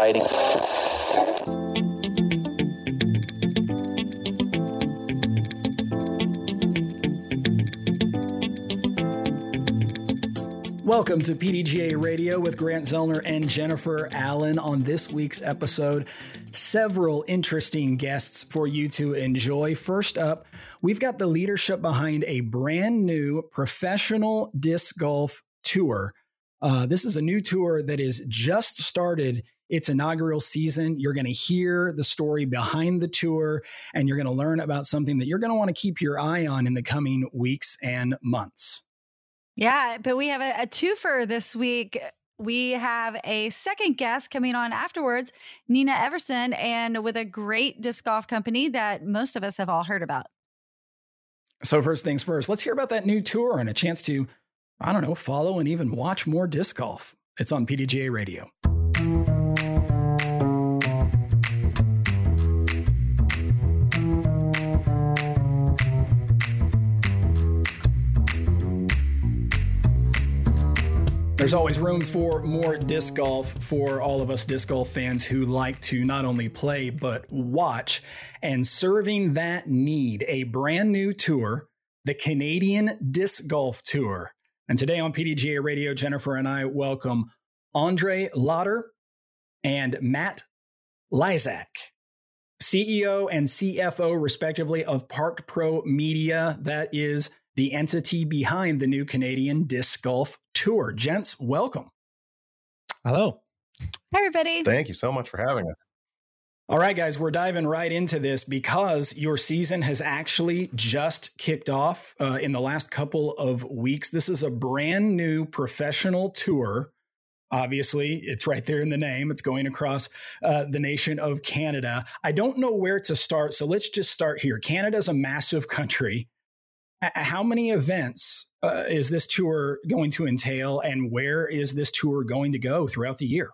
riding. Welcome to PDGA Radio with Grant Zellner and Jennifer Allen. On this week's episode, several interesting guests for you to enjoy. First up, we've got the leadership behind a brand new professional disc golf tour. This is a new tour that is just started its inaugural season. You're going to hear the story behind the tour, and you're going to learn about something that you're going to want to keep your eye on in the coming weeks and months. Yeah, but we have a twofer this week. We have a second guest coming on afterwards, Nina Everson, and with a great disc golf company that most of us have all heard about. So first things first, let's hear about that new tour and a chance to, follow and even watch more disc golf. It's on PDGA Radio. There's always room for more disc golf for all of us disc golf fans who like to not only play, but watch. And serving that need, a brand new tour, the Canadian Disc Golf Tour. And today on PDGA Radio, Jennifer and I welcome Andre Lauder and Matt Lysak, CEO and CFO, respectively, of Park Pro Media. That is the entity behind the new Canadian Disc Golf Tour. Gents, welcome. Hello. Hi, everybody. Thank you so much for having us. All right, guys, we're diving right into this because your season has actually just kicked off in the last couple of weeks. This is a brand new professional tour. Obviously, it's right there in the name. It's going across the nation of Canada. I don't know where to start, so let's just start here. Canada's a massive country. How many events is this tour going to entail, and where is this tour going to go throughout the year?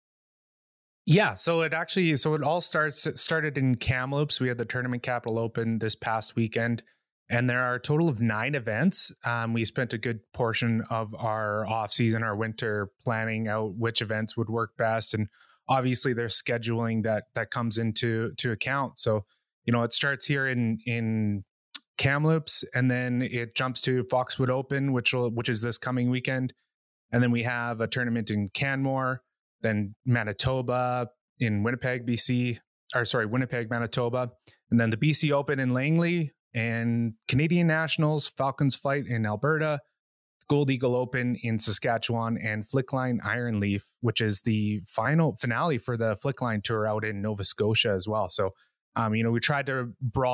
Yeah, so it all started in Kamloops. We had the Tournament Capital Open this past weekend, and there are a total of 9 events. We spent a good portion of our off season, our winter, planning out which events would work best, and obviously there's scheduling that comes into account. So it starts here in Kamloops, and then it jumps to Foxwood Open, which is this coming weekend, and then we have a tournament in Canmore, then Manitoba, in Winnipeg, Manitoba, and then the BC Open in Langley, and Canadian Nationals, Falcons Flight in Alberta, Gold Eagle Open in Saskatchewan, and Flickline Ironleaf, which is the finale for the Flickline Tour out in Nova Scotia as well. So we tried to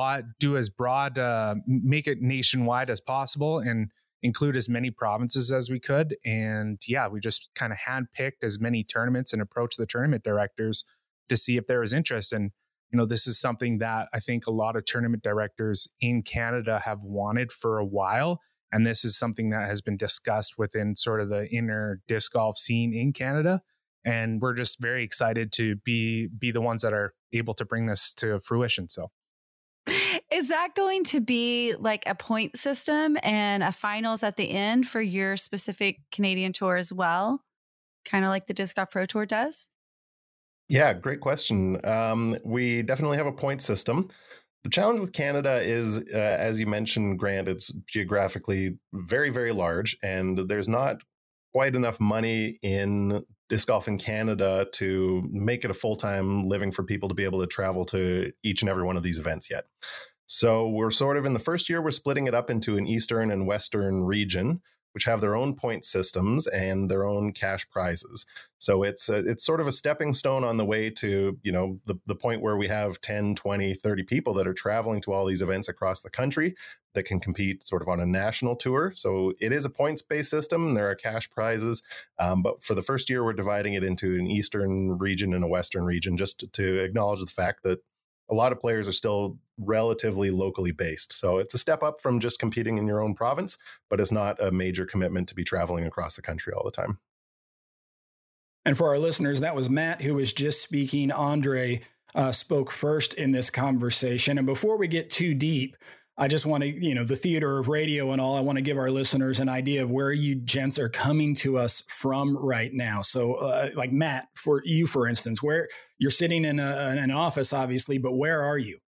make it nationwide as possible and include as many provinces as we could. And yeah, we just kind of handpicked as many tournaments and approached the tournament directors to see if there was interest. And, this is something that I think a lot of tournament directors in Canada have wanted for a while. And this is something that has been discussed within sort of the inner disc golf scene in Canada. And we're just very excited to be the ones that are able to bring this to fruition. So, is that going to be like a point system and a finals at the end for your specific Canadian tour as well? Kind of like the Disc Golf Pro Tour does? Yeah, great question. We definitely have a point system. The challenge with Canada is, as you mentioned, Grant, it's geographically very, very large, and there's not quite enough money in disc golf in Canada to make it a full-time living for people to be able to travel to each and every one of these events yet. So we're sort of in the first year, we're splitting it up into an Eastern and Western region, which have their own point systems and their own cash prizes. So it's sort of a stepping stone on the way to, the point where we have 10, 20, 30 people that are traveling to all these events across the country that can compete sort of on a national tour. So it is a points-based system. There are cash prizes. But for the first year, we're dividing it into an Eastern region and a Western region, just to acknowledge the fact that a lot of players are still relatively locally based. So it's a step up from just competing in your own province, but it's not a major commitment to be traveling across the country all the time. And for our listeners, that was Matt who was just speaking. Andre spoke first in this conversation. And before we get too deep, I just want to, the theater of radio and all, I want to give our listeners an idea of where you gents are coming to us from right now. So like Matt, for you, for instance, where you're sitting in an office, obviously, but where are you?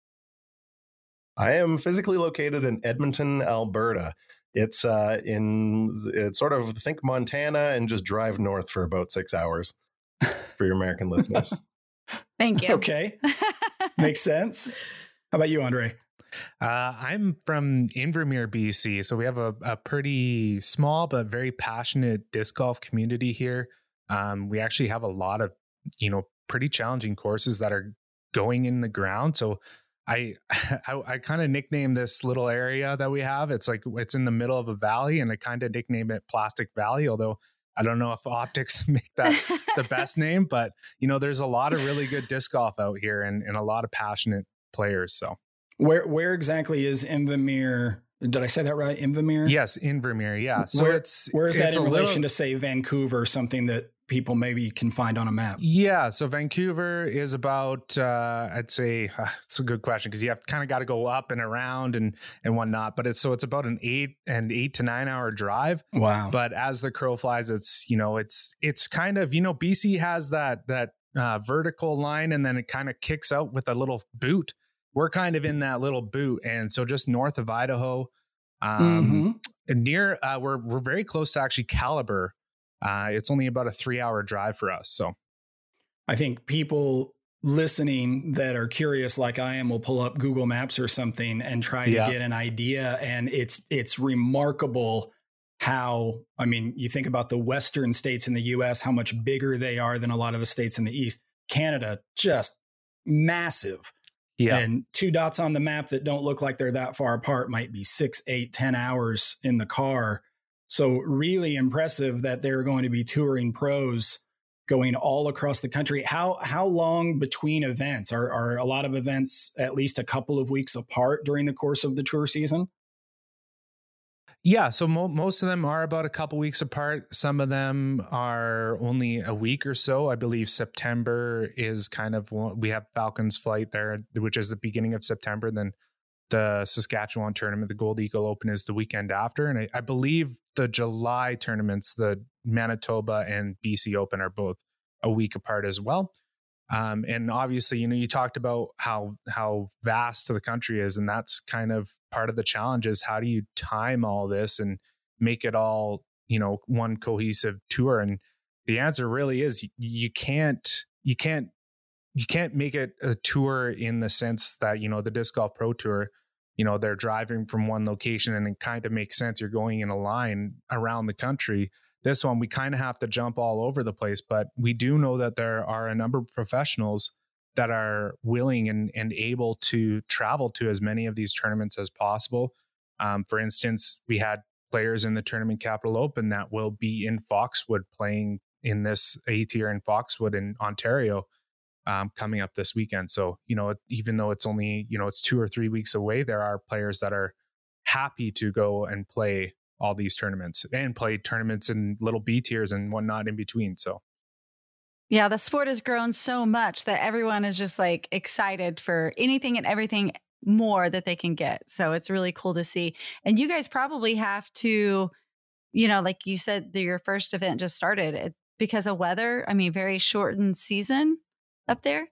I am physically located in Edmonton, Alberta. It's sort of think Montana and just drive north for about 6 hours for your American listeners. Thank you. Okay. Makes sense. How about you, Andre? I'm from Invermere, BC. So we have a pretty small but very passionate disc golf community here. We actually have a lot of, pretty challenging courses that are going in the ground. So I kind of nickname this little area that we have. It's like it's in the middle of a valley, and I kind of nickname it Plastic Valley, although I don't know if optics make that the best name, but there's a lot of really good disc golf out here and a lot of passionate players. So where exactly is Invermere? Did I say that right? Invermere? Yes, Invermere. Yeah. So where is that in relation to, say, Vancouver, something that people maybe can find on a map? Yeah. So Vancouver is about, I'd say, it's a good question because you have kind of got to go up and around and whatnot. But it's about an 8 to 9 hour drive. Wow. But as the crow flies, it's kind of, BC has that vertical line, and then it kind of kicks out with a little boot. We're kind of in that little boot. And so just north of Idaho, and near, we're very close to actually Caliber. It's only about a 3 hour drive for us. So I think people listening that are curious, like I am, will pull up Google Maps or something and try to get an idea. And it's remarkable how, you think about the Western states in the US, how much bigger they are than a lot of the states in the East. Canada, just massive. Yeah. And 2 dots on the map that don't look like they're that far apart might be 6, 8, 10 hours in the car. So really impressive that they're going to be touring pros going all across the country. How long between events? Are a lot of events at least a couple of weeks apart during the course of the tour season? Yeah, so most of them are about a couple weeks apart. Some of them are only a week or so. I believe September is kind of, we have Falcons Flight there, which is the beginning of September. Then the Saskatchewan tournament, the Gold Eagle Open, is the weekend after. And I believe the July tournaments, the Manitoba and BC Open, are both a week apart as well. And obviously, you talked about how vast the country is, and that's kind of part of the challenge is how do you time all this and make it all, one cohesive tour? And the answer really is you can't make it a tour in the sense that, the Disc Golf Pro Tour, they're driving from one location and it kind of makes sense. You're going in a line around the country. This one, we kind of have to jump all over the place, but we do know that there are a number of professionals that are willing and able to travel to as many of these tournaments as possible. For instance, we had players in the Tournament Capital Open that will be in Foxwood playing in this A-tier in Foxwood in Ontario coming up this weekend. So, even though it's only, it's 2 or 3 weeks away, there are players that are happy to go and play all these tournaments and play tournaments in little B tiers and whatnot in between. So, yeah, the sport has grown so much that everyone is just like excited for anything and everything more that they can get. So it's really cool to see. And you guys probably have to, like you said, your first event just started because of weather. Very shortened season up there.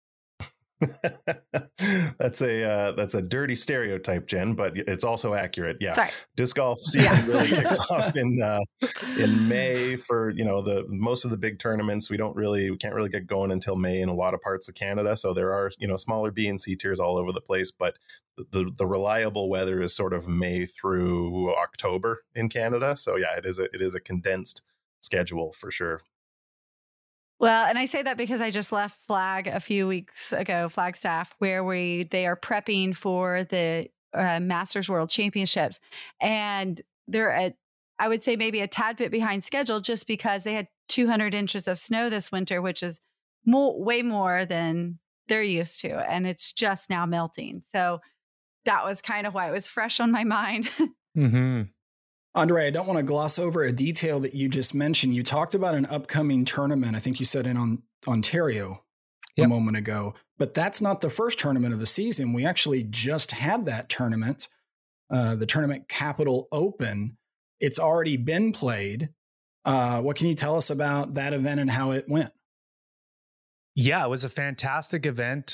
That's a dirty stereotype, Jen, but it's also accurate. Yeah. Sorry. Disc golf season really kicks off in May for, the most of the big tournaments. We can't really get going until May in a lot of parts of Canada. So there are, smaller B and C tiers all over the place, but the reliable weather is sort of May through October in Canada. So yeah, it is a condensed schedule for sure. Well, and I say that because I just left Flag a few weeks ago, Flagstaff, where they are prepping for the Masters World Championships. And they're I would say maybe a tad bit behind schedule just because they had 200 inches of snow this winter, which is way more than they're used to. And it's just now melting. So that was kind of why it was fresh on my mind. Mm-hmm. Andre, I don't want to gloss over a detail that you just mentioned. You talked about an upcoming tournament. I think you said in Ontario a moment ago, but that's not the first tournament of the season. We actually just had that tournament the Tournament Capital Open. It's already been played. What can you tell us about that event and how it went? Yeah, it was a fantastic event.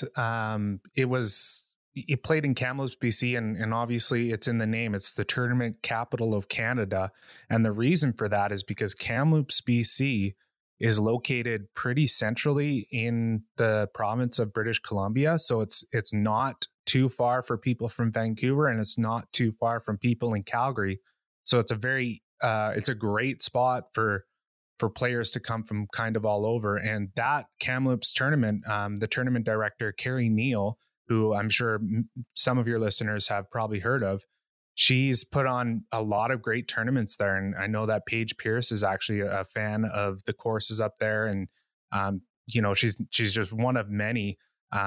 It played in Kamloops, BC, and obviously it's in the name. It's the Tournament Capital of Canada. And the reason for that is because Kamloops, BC is located pretty centrally in the province of British Columbia. So it's not too far for people from Vancouver, and it's not too far from people in Calgary. So it's a great spot for players to come from kind of all over. And that Kamloops tournament, the tournament director, Carrie Neal, who I'm sure some of your listeners have probably heard of, she's put on a lot of great tournaments there. And I know that Paige Pierce is actually a fan of the courses up there. And, she's just one of many.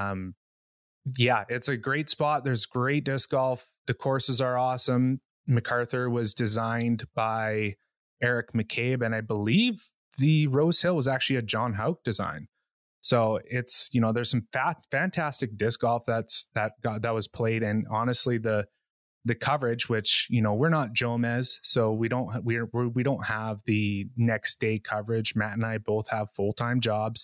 Yeah, it's a great spot. There's great disc golf. The courses are awesome. MacArthur was designed by Eric McCabe, and I believe the Rose Hill was actually a John Houck design. So it's, there's some fantastic disc golf that was played. And honestly, the coverage, which, we're not Jomez, so we don't have the next day coverage. Matt and I both have full-time jobs.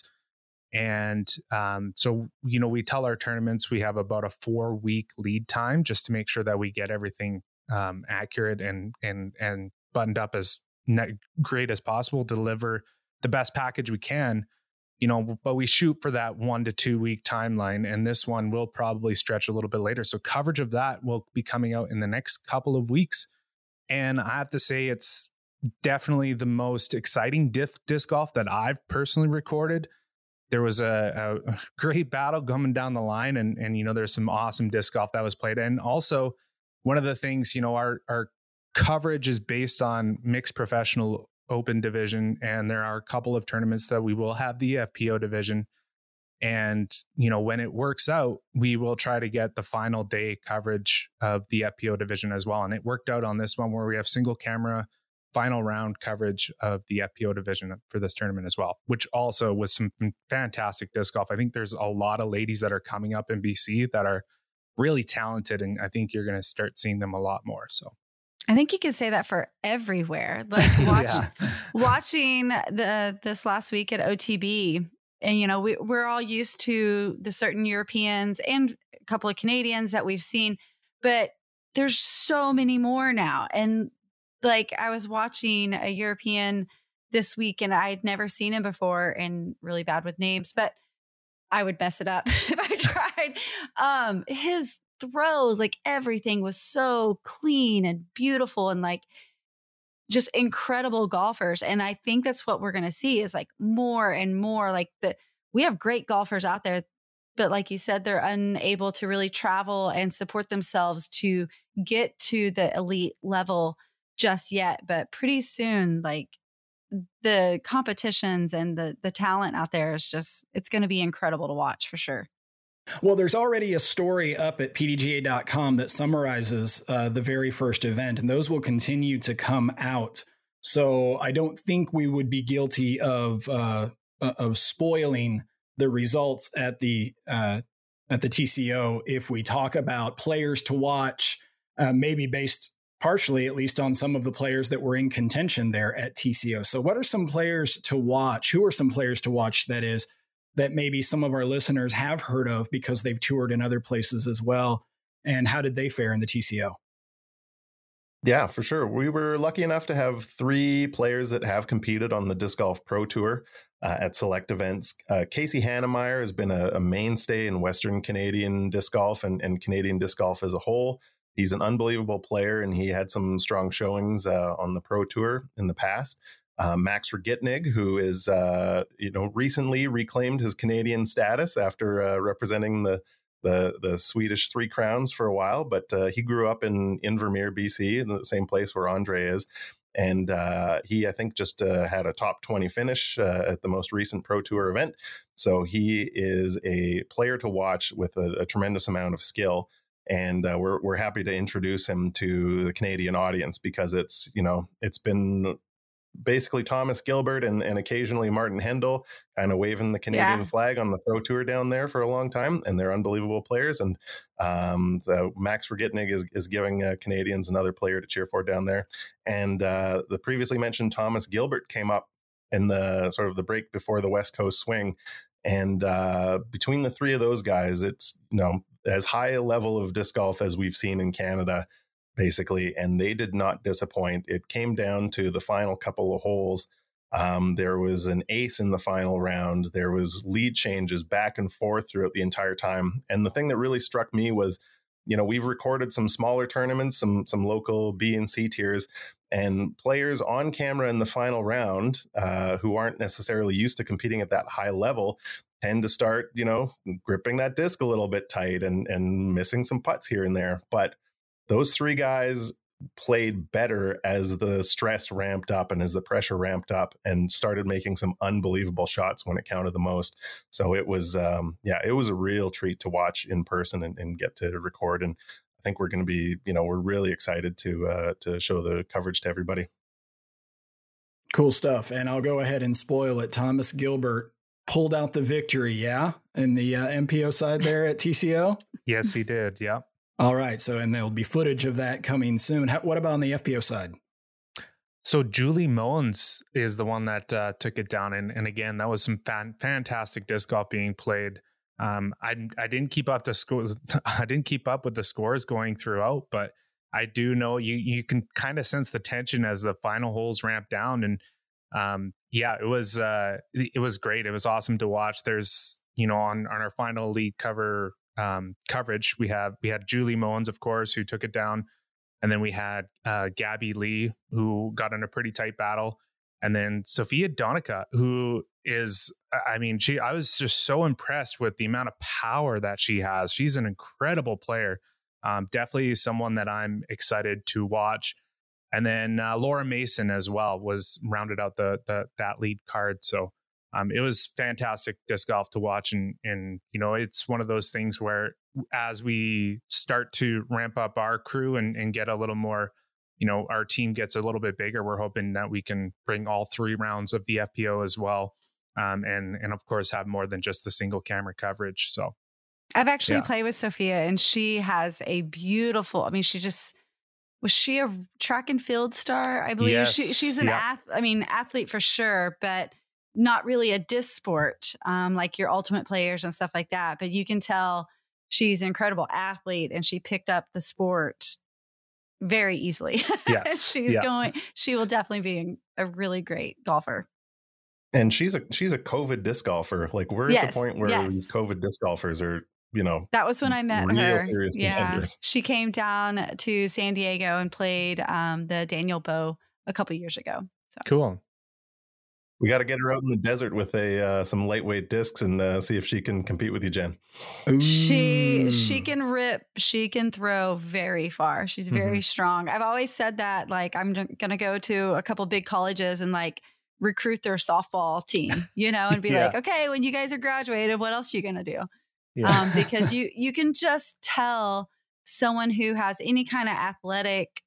And so, we tell our tournaments we have about a 4-week lead time just to make sure that we get everything accurate and buttoned up as great as possible, deliver the best package we can. But we shoot for that 1 to 2 week timeline, and this one will probably stretch a little bit later. So coverage of that will be coming out in the next couple of weeks. And I have to say, it's definitely the most exciting disc golf that I've personally recorded. There was a great battle coming down the line, and there's some awesome disc golf that was played. And also, one of the things, our coverage is based on mixed professional open division, and there are a couple of tournaments that we will have the FPO division. And when it works out, we will try to get the final day coverage of the FPO division as well. And it worked out on this one where we have single camera final round coverage of the FPO division for this tournament as well, which also was some fantastic disc golf. I think there's a lot of ladies that are coming up in BC that are really talented, and I think you're going to start seeing them a lot more. So I think you could say that for everywhere. Like watching this last week at OTB, and we're all used to the certain Europeans and a couple of Canadians that we've seen, but there's so many more now. And like I was watching a European this week, and I'd never seen him before, and really bad with names, but I would mess it up if I tried. His throws, like everything was so clean and beautiful, and like just incredible golfers. And I think that's what we're going to see is like more and more. Like we have great golfers out there, but like you said, they're unable to really travel and support themselves to get to the elite level just yet. But pretty soon, like the competitions and the talent out there is just, it's going to be incredible to watch for sure. Well, there's already a story up at pdga.com that summarizes the very first event, and those will continue to come out. So I don't think we would be guilty of spoiling the results at the TCO if we talk about players to watch, maybe based partially at least on some of the players that were in contention there at TCO. So what are some players to watch? Who are some players to watch that maybe some of our listeners have heard of because they've toured in other places as well? And how did they fare in the TCO? Yeah, for sure. We were lucky enough to have 3 players that have competed on the Disc Golf Pro Tour at select events. Casey Hannemeyer has been a mainstay in Western Canadian disc golf and Canadian disc golf as a whole. He's an unbelievable player, and he had some strong showings on the Pro Tour in the past. Max Regitnig, who is recently reclaimed his Canadian status after representing the Swedish Three Crowns for a while, but he grew up in Invermere, BC, in the same place where Andre is. And he, I think, just had a top 20 finish at the most recent Pro Tour event. So he is a player to watch with a tremendous amount of skill. And we're happy to introduce him to the Canadian audience because it's been basically Thomas Gilbert and occasionally Martin Hendel kind of waving the Canadian flag on the Pro Tour down there for a long time, and they're unbelievable players. And so Max Vergitnig is giving Canadians another player to cheer for down there. And the previously mentioned Thomas Gilbert came up in the sort of the break before the West Coast swing. And between the three of those guys, it's, you know, as high a level of disc golf as we've seen in Canada, basically, and they did not disappoint. It came down to the final couple of holes. There was an ace in the final round. There was lead changes back and forth throughout the entire time. And the thing that really struck me was, you know, we've recorded some smaller tournaments, some local B and C tiers, and players on camera in the final round who aren't necessarily used to competing at that high level tend to start, you know, gripping that disc a little bit tight and missing some putts here and there. But those three guys played better as the stress ramped up and as the pressure ramped up, and started making some unbelievable shots when it counted the most. So it was, it was a real treat to watch in person and get to record. And I think we're going to be, you know, we're really excited to show the coverage to everybody. Cool stuff. And I'll go ahead and spoil it. Thomas Gilbert pulled out the victory, yeah, in the MPO side there at TCO. Yes, he did. Yeah. All right. So, and there'll be footage of that coming soon. What about on the FPO side? So Julie Mullins is the one that took it down. And again, that was some fantastic disc golf being played. I didn't keep up I didn't keep up with the scores going throughout, but I do know you can kind of sense the tension as the final holes ramp down. And it was great. It was awesome to watch. There's, you know, on our final lead coverage, we had Julie Mullins, of course, who took it down. And then we had Gabby Lee, who got in a pretty tight battle. And then Sophia Donica, who is, I mean, I was just so impressed with the amount of power that she has. She's an incredible player. Definitely someone that I'm excited to watch. And then Laura Mason as well was rounded out that lead card. So it was fantastic disc golf to watch. And, you know, it's one of those things where as we start to ramp up our crew and get a little more, you know, our team gets a little bit bigger, we're hoping that we can bring all 3 rounds of the FPO as well. And of course have more than just the single camera coverage. So I've actually played with Sophia, and she has a beautiful, I mean, was she a track and field star? I believe she's an athlete for sure, but not really a disc sport, like your ultimate players and stuff like that. But you can tell she's an incredible athlete, and she picked up the sport very easily. Yes. She will definitely be a really great golfer. And she's a COVID disc golfer. Like we're at the point where these COVID disc golfers are, you know, that was when I met her. Serious contenders. She came down to San Diego and played the Daniel Bow a couple years ago. So cool. We got to get her out in the desert with some lightweight discs and see if she can compete with you, Jen. Ooh. She can rip. She can throw very far. She's very strong. I've always said that, like, I'm going to go to a couple big colleges and like recruit their softball team, you know, and be like, okay, when you guys are graduated, what else are you going to do? Yeah. Because you can just tell someone who has any kind of athletic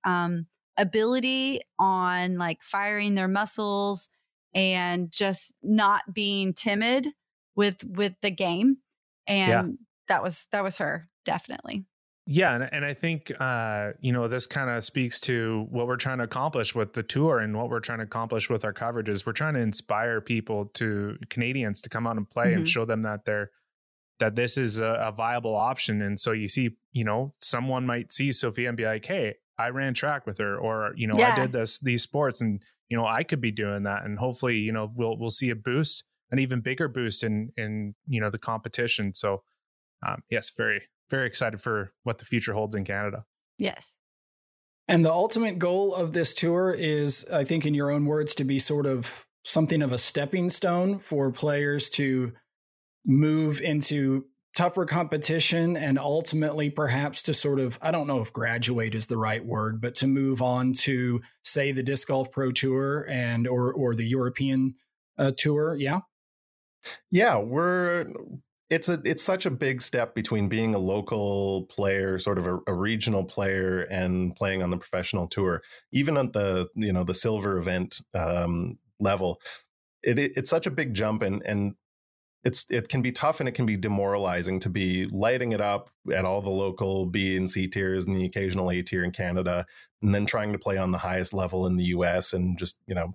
ability on like firing their muscles and just not being timid with the game. And that was her, definitely. Yeah. And I think, you know, this kind of speaks to what we're trying to accomplish with the tour and what we're trying to accomplish with our coverages. We're trying to inspire Canadians to come out and play and show them that this is a viable option. And so you see, you know, someone might see Sophia and be like, hey, I ran track with her, or, you know, I did these sports, and, you know, I could be doing that. And hopefully, you know, we'll see a boost, an even bigger boost in, you know, the competition. So yes, very, very excited for what the future holds in Canada. Yes. And the ultimate goal of this tour is, I think, in your own words, to be sort of something of a stepping stone for players to move into tougher competition, and ultimately perhaps to sort of, I don't know if graduate is the right word, but to move on to, say, the Disc Golf Pro Tour and or the European Tour. Yeah. Yeah, it's such a big step between being a local player, sort of a regional player, and playing on the professional tour. Even at the the silver event level, it's such a big jump, and it can be tough and it can be demoralizing to be lighting it up at all the local B and C tiers and the occasional A tier in Canada, and then trying to play on the highest level in the US and just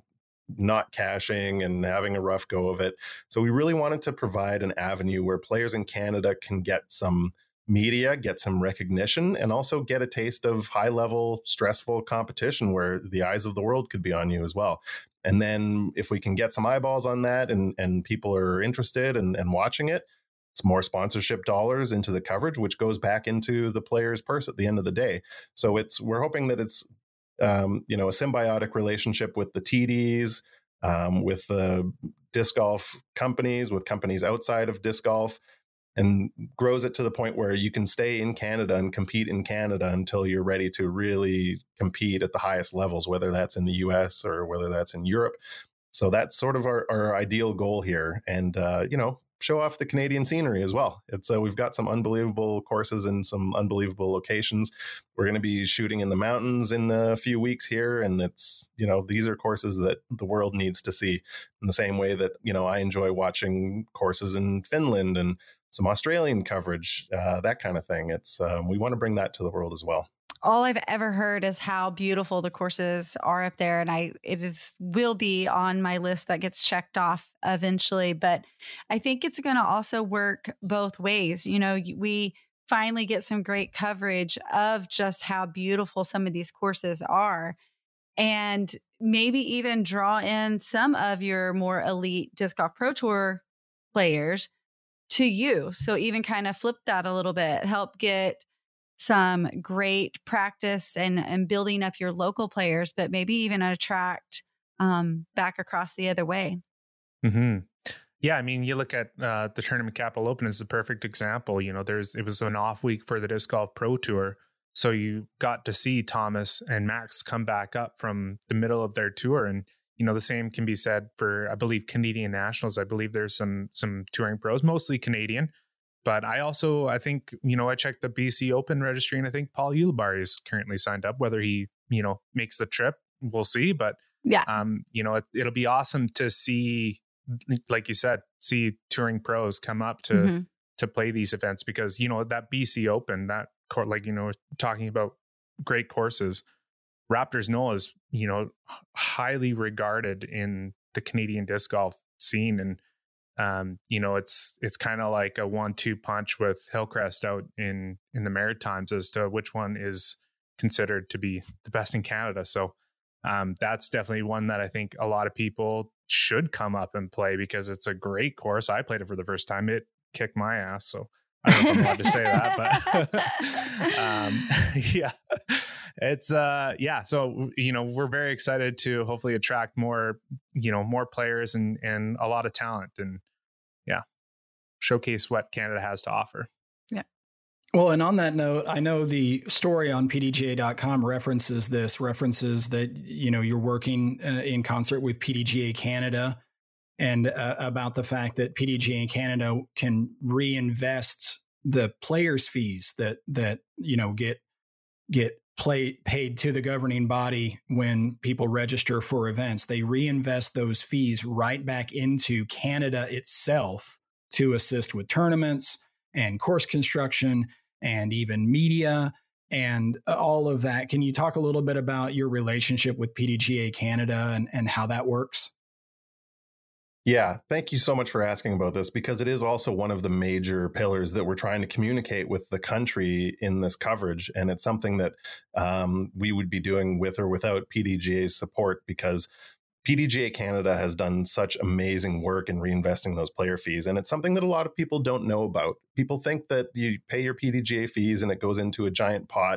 not cashing and having a rough go of it. So we really wanted to provide an avenue where players in Canada can get some media, get some recognition, and also get a taste of high level, stressful competition where the eyes of the world could be on you as well. And then if we can get some eyeballs on that and people are interested and watching it, it's more sponsorship dollars into the coverage, which goes back into the player's purse at the end of the day. So we're hoping that it's a symbiotic relationship with the TDs, with the disc golf companies, with companies outside of disc golf, and grows it to the point where you can stay in Canada and compete in Canada until you're ready to really compete at the highest levels, whether that's in the US or whether that's in Europe. So that's sort of our ideal goal here. And, show off the Canadian scenery as well. It's we've got some unbelievable courses in some unbelievable locations. We're going to be shooting in the mountains in a few weeks here. And it's, these are courses that the world needs to see in the same way that, I enjoy watching courses in Finland and some Australian coverage, that kind of thing. It's we want to bring that to the world as well. All I've ever heard is how beautiful the courses are up there, and will be on my list that gets checked off eventually. But I think it's going to also work both ways. We finally get some great coverage of just how beautiful some of these courses are, and maybe even draw in some of your more elite Disc Golf Pro Tour players to you. So even kind of flip that a little bit, help get some great practice and building up your local players, but maybe even attract back across the other way. Mm-hmm. Yeah, I mean, you look at the Tournament Capital Open as the perfect example. It was an off week for the Disc Golf Pro Tour, so you got to see Thomas and Max come back up from the middle of their tour, and the same can be said for, I believe, Canadian Nationals. I believe there's some touring pros, mostly Canadian. But I think, I checked the BC Open registry, and I think Paul Ulibarri is currently signed up. Whether he, makes the trip, we'll see. But yeah, it'll be awesome to see, like you said, see touring pros come up to play these events, because that BC Open, that court, talking about great courses, Raptors Knoll is highly regarded in the Canadian disc golf scene, and it's kind of like a 1-2 punch with Hillcrest out in the Maritimes as to which one is considered to be the best in Canada. So that's definitely one that I think a lot of people should come up and play, because it's a great course. I played it for the first time. It kicked my ass. So I don't know if I'm allowed to say that, but yeah, it's So, we're very excited to hopefully attract more players and a lot of talent, and showcase what Canada has to offer. Yeah. Well, and on that note, I know the story on PDGA.com references that, you're working in concert with PDGA Canada, and about the fact that PDGA Canada can reinvest the players' fees that get paid to the governing body when people register for events. They reinvest those fees right back into Canada itself to assist with tournaments and course construction and even media and all of that. Can you talk a little bit about your relationship with PDGA Canada and how that works? Yeah, thank you so much for asking about this, because it is also one of the major pillars that we're trying to communicate with the country in this coverage. And it's something that we would be doing with or without PDGA's support, because PDGA Canada has done such amazing work in reinvesting those player fees. And it's something that a lot of people don't know about. People think that you pay your PDGA fees and it goes into a giant pot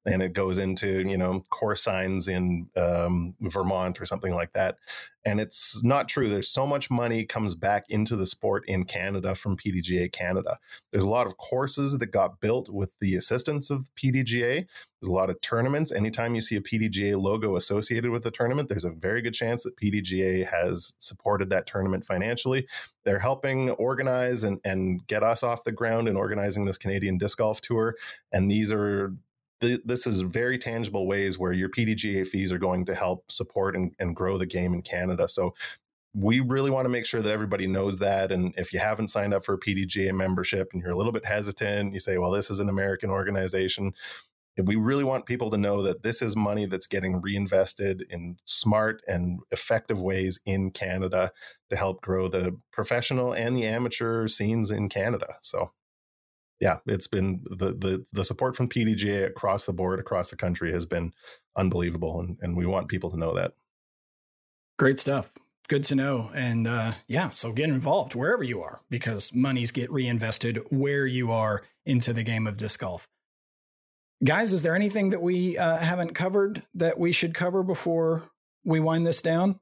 and it goes into, course signs in Vermont or something like that. And it's not true. There's so much money comes back into the sport in Canada from PDGA Canada. There's a lot of courses that got built with the assistance of PDGA. There's a lot of tournaments. Anytime you see a PDGA logo associated with a tournament, there's a very good chance that PDGA has supported that tournament financially. They're helping organize and get us off the ground in organizing this Canadian Disc Golf Tour. And this is very tangible ways where your PDGA fees are going to help support and grow the game in Canada. So we really want to make sure that everybody knows that. And if you haven't signed up for a PDGA membership and you're a little bit hesitant, you say, well, this is an American organization. We really want people to know that this is money that's getting reinvested in smart and effective ways in Canada to help grow the professional and the amateur scenes in Canada. So yeah, it's been the support from PDGA across the board, across the country has been unbelievable. And we want people to know that. Great stuff. Good to know. And so get involved wherever you are, because monies get reinvested where you are into the game of disc golf. Guys, is there anything that we haven't covered that we should cover before we wind this down?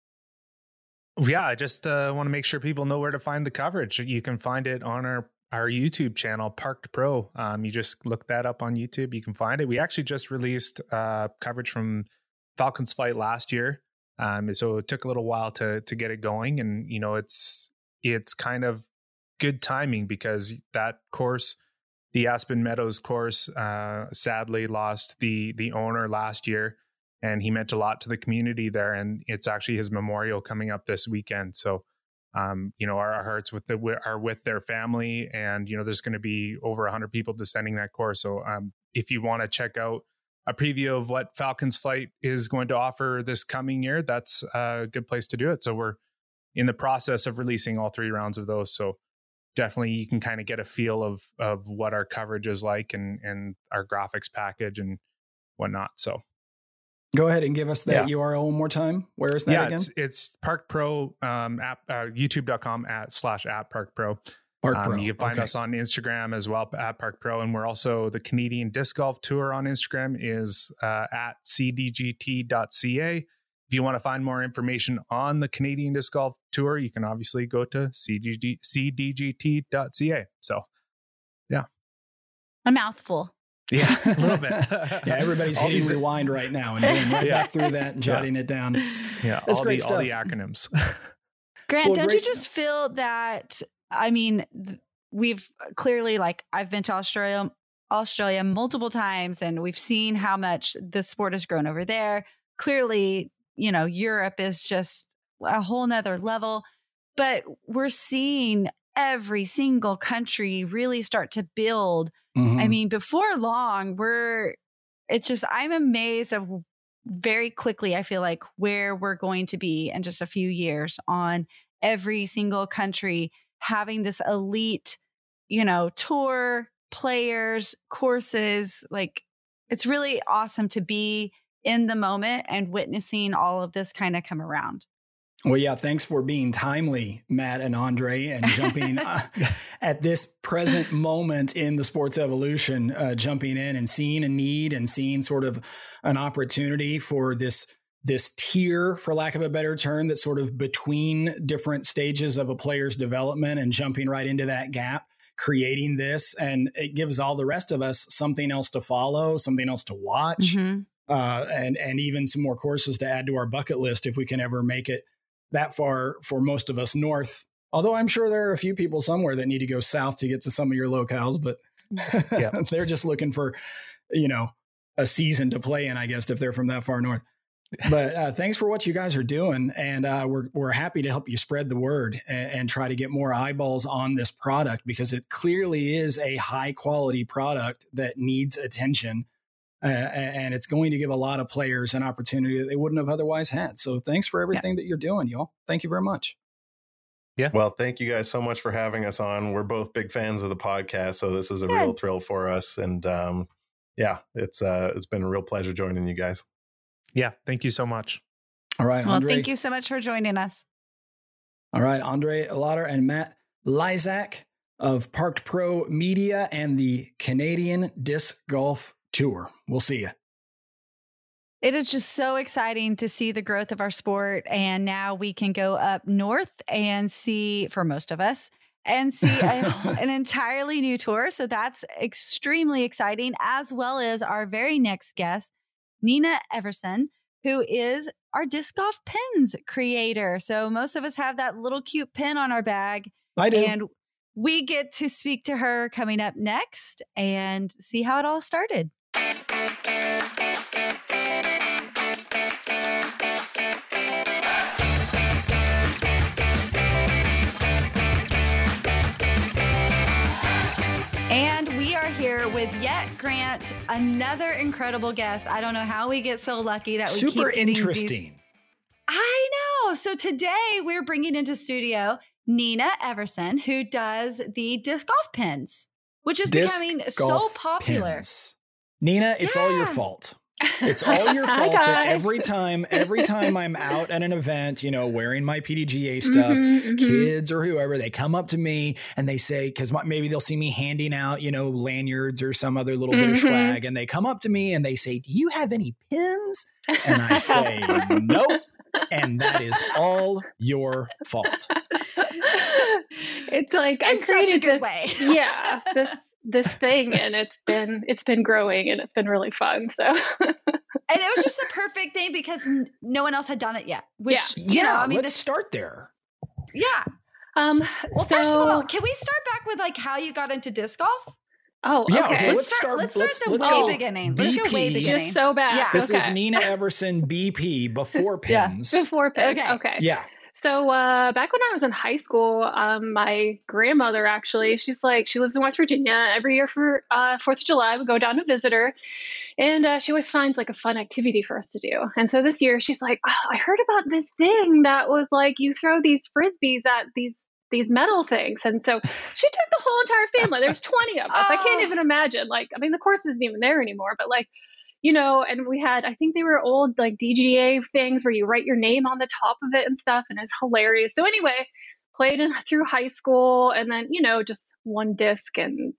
Yeah, I just want to make sure people know where to find the coverage. You can find it on our YouTube channel, Parked Pro. You just look that up on YouTube. You can find it. We actually just released coverage from Falcons Fight last year. So it took a little while to get it going. And, it's kind of good timing because that course, the Aspen Meadows course, sadly lost the owner last year. And he meant a lot to the community there. And it's actually his memorial coming up this weekend. So our hearts are with their family, and there's going to be over 100 people descending that course. So if you want to check out a preview of what Falcons Fight is going to offer this coming year, that's a good place to do it. So we're in the process of releasing all 3 rounds of those. So definitely you can kind of get a feel of what our coverage is like and our graphics package and whatnot. So go ahead and give us that URL one more time. Where is that again? It's Parked Pro, youtube.com /at Parked Pro. Parked Pro. You can find us on Instagram as well at Parked Pro. And we're also, the Canadian Disc Golf Tour on Instagram is at cdgt.ca. If you want to find more information on the Canadian Disc Golf Tour, you can obviously go to cdgt.ca. So, yeah. A mouthful. Yeah, a little bit. Yeah, everybody's hitting rewind right now and going right back through that and jotting it down. Yeah, that's great stuff. All the acronyms. Grant, don't you just feel that, we've clearly, I've been to Australia multiple times, and we've seen how much the sport has grown over there. Clearly, Europe is just a whole nother level, but we're seeing every single country really start to build. Mm-hmm. Before long, I'm amazed of very quickly, I feel like, where we're going to be in just a few years on every single country having this elite, tour, players, courses. It's really awesome to be in the moment and witnessing all of this kind of come around. Well, yeah, thanks for being timely, Matt and Andre, and jumping at this present moment in the sport's evolution, jumping in and seeing a need and seeing sort of an opportunity for this tier, for lack of a better term, that's sort of between different stages of a player's development and jumping right into that gap, creating this. And it gives all the rest of us something else to follow, something else to watch, and even some more courses to add to our bucket list if we can ever make it that far for most of us north. Although I'm sure there are a few people somewhere that need to go south to get to some of your locales, but they're just looking for, a season to play in, I guess, if they're from that far north. But thanks for what you guys are doing. And we're happy to help you spread the word and try to get more eyeballs on this product, because it clearly is a high quality product that needs attention. And it's going to give a lot of players an opportunity that they wouldn't have otherwise had. So thanks for everything that you're doing, y'all. Thank you very much. Yeah. Well, thank you guys so much for having us on. We're both big fans of the podcast, so this is a real thrill for us. And it's been a real pleasure joining you guys. Yeah. Thank you so much. All right. Well, thank you so much for joining us. All right. Andre Lauder and Matt Lysak of Parked Pro Media and the Canadian Disc Golf tour. We'll see you. It is just so exciting to see the growth of our sport. And now we can go up north and see, for most of us, and see an entirely new tour. So that's extremely exciting, as well as our very next guest, Nina Everson, who is our disc golf pins creator. So most of us have that little cute pin on our bag. I do. And we get to speak to her coming up next and see how it all started. And we are here with yet Grant, another incredible guest. I don't know how we get so lucky that we super keep interesting. I know. So today we're bringing into studio Nina Everson, who does the disc golf pins, which is becoming so popular. Pins. Nina, it's all your fault. It's all your fault that every time I'm out at an event, wearing my PDGA stuff, kids or whoever, they come up to me and they say, because maybe they'll see me handing out, lanyards or some other little bit of swag. And they come up to me and they say, do you have any pins? And I say, nope. And that is all your fault. It's like I created this way. Yeah, this thing, and it's been growing, and it's been really fun. So, and it was just the perfect thing because no one else had done it yet. Which let's start there. Yeah. Well, first of all, can we start back with like how you got into disc golf? Oh, okay. Yeah, okay. Let's start the way beginning. Let's go way beginning. Just so bad. Yeah. This is Nina Everson BP before pins. Before pins. Okay. Yeah. So back when I was in high school, my grandmother she lives in West Virginia. Every year for 4th of July, we go down to visit her. And she always finds like a fun activity for us to do. And so this year she's like, I heard about this thing that was like you throw these Frisbees at these metal things. And so she took the whole entire family. There's 20 of us. I can't even imagine. The course isn't even there anymore, but and we had, I think they were old like DGA things where you write your name on the top of it and stuff. And it's hilarious. So anyway, played through high school and then, just one disc and,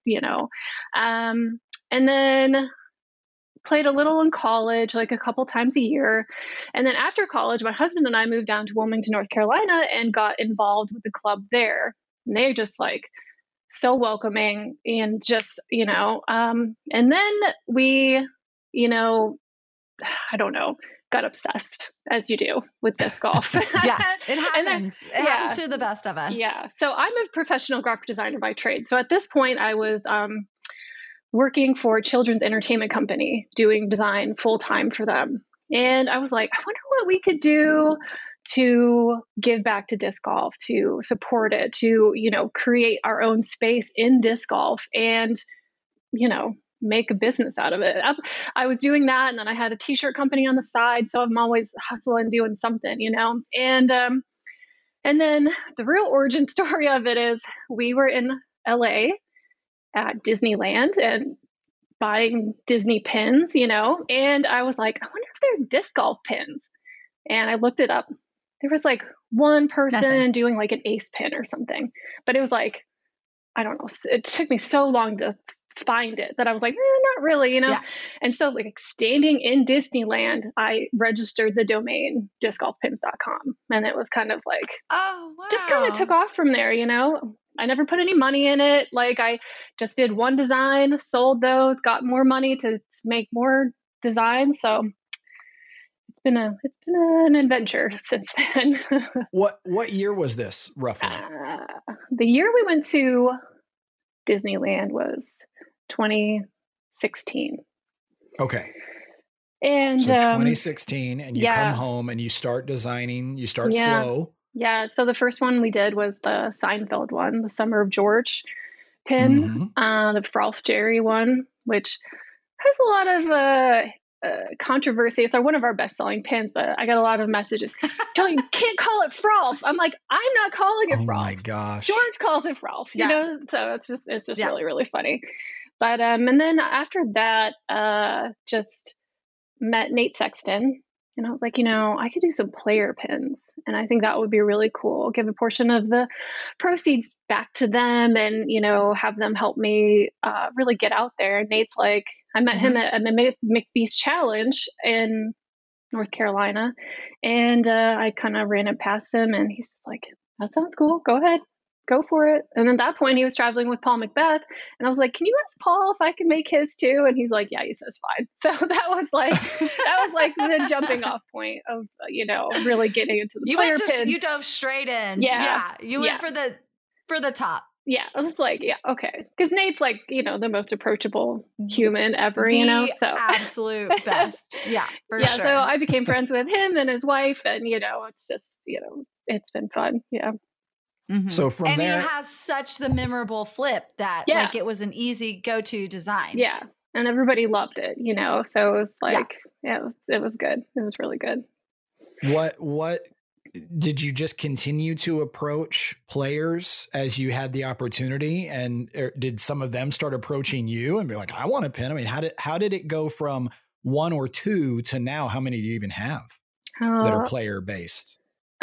and then played a little in college, like a couple times a year. And then after college, my husband and I moved down to Wilmington, North Carolina and got involved with the club there. And they're just like so welcoming and just, and then we, I don't know, got obsessed as you do with disc golf. Yeah, it happens. It happens to the best of us. Yeah. So I'm a professional graphic designer by trade. So at this point I was, working for a children's entertainment company, doing design full time for them. And I was like, I wonder what we could do to give back to disc golf, to support it, to, create our own space in disc golf and, make a business out of it. I was doing that. And then I had a t-shirt company on the side. So I'm always hustling, doing something, and then the real origin story of it is we were in LA at Disneyland and buying Disney pins, and I was like, I wonder if there's disc golf pins. And I looked it up. There was like one person doing like an ace pin or something, but it was like, I don't know. It took me so long to find it that I was like, not really, Yeah. And so like standing in Disneyland, I registered the domain discgolfpins.com. And it was kind of like, oh, wow. Just kind of took off from there, I never put any money in it. Like I just did one design, sold those, got more money to make more designs. So it's been an adventure since then. What year was this roughly? The year we went to Disneyland was 2016. Okay. And so 2016, and you come home and you start designing. You start slow. Yeah. So the first one we did was the Seinfeld one, the Summer of George pin, the Ralph Jerry one, which has a lot of controversy. It's one of our best-selling pins, but I got a lot of messages. You can't call it Frolf. I'm like, I'm not calling it Frolf. Oh my gosh. George calls it Frolf. So it's just really, really funny. But and then after that, just met Nate Sexton And I was like, I could do some player pins. And I think that would be really cool. Give a portion of the proceeds back to them and, have them help me really get out there. And Nate's like, I met him at the McBeast Challenge in North Carolina. And I kind of ran it past him and he's just like, that sounds cool. Go ahead. Go for it. And at that point he was traveling with Paul Macbeth. And I was like, can you ask Paul if I can make his too? And he's like, yeah, he says fine. So that was like the jumping off point of, really getting into the player pins. You dove straight in. Yeah. You went for the top. Yeah. I was just like, yeah, okay. Because Nate's like, the most approachable human ever, so absolute best. Yeah, for sure. So I became friends with him and his wife and, it's just, it's been fun. Yeah. Mm-hmm. So from there, he has such the memorable flip that like it was an easy go-to design. Yeah. And everybody loved it, so it was like, it was good. It was really good. What did you just continue to approach players as you had the opportunity, and did some of them start approaching you and be like, I want a pin? I mean, how did it go from 1 or 2 to now? How many do you even have that are player based?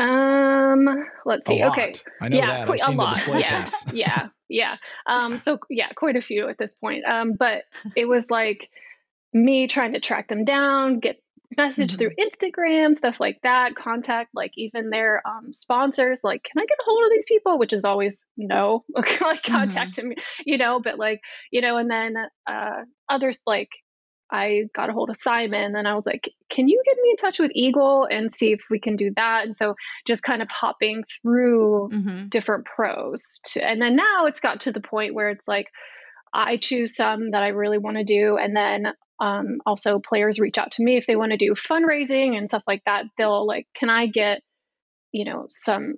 Let's see. Okay. I know that. I've seen the display case. Yeah. Quite a few at this point. But it was like me trying to track them down, get message through Instagram, stuff like that, contact like even their sponsors, like, can I get a hold of these people? Which is always no, like contact me, but like, and then others, like I got a hold of Simon and I was like, can you get me in touch with Eagle and see if we can do that? And so just kind of hopping through different pros and then now it's got to the point where it's like, I choose some that I really want to do. And then also players reach out to me if they want to do fundraising and stuff like that. They'll like, can I get, some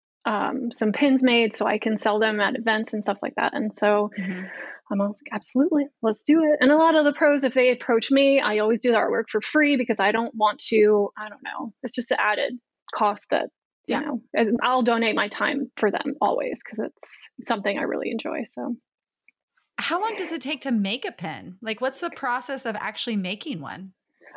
pins made so I can sell them at events and stuff like that. And so I'm always like, absolutely, let's do it. And a lot of the pros, if they approach me, I always do the artwork for free because I don't want to, I don't know, it's just an added cost that, I'll donate my time for them always because it's something I really enjoy. So. How long does it take to make a pin? Like, what's the process of actually making one?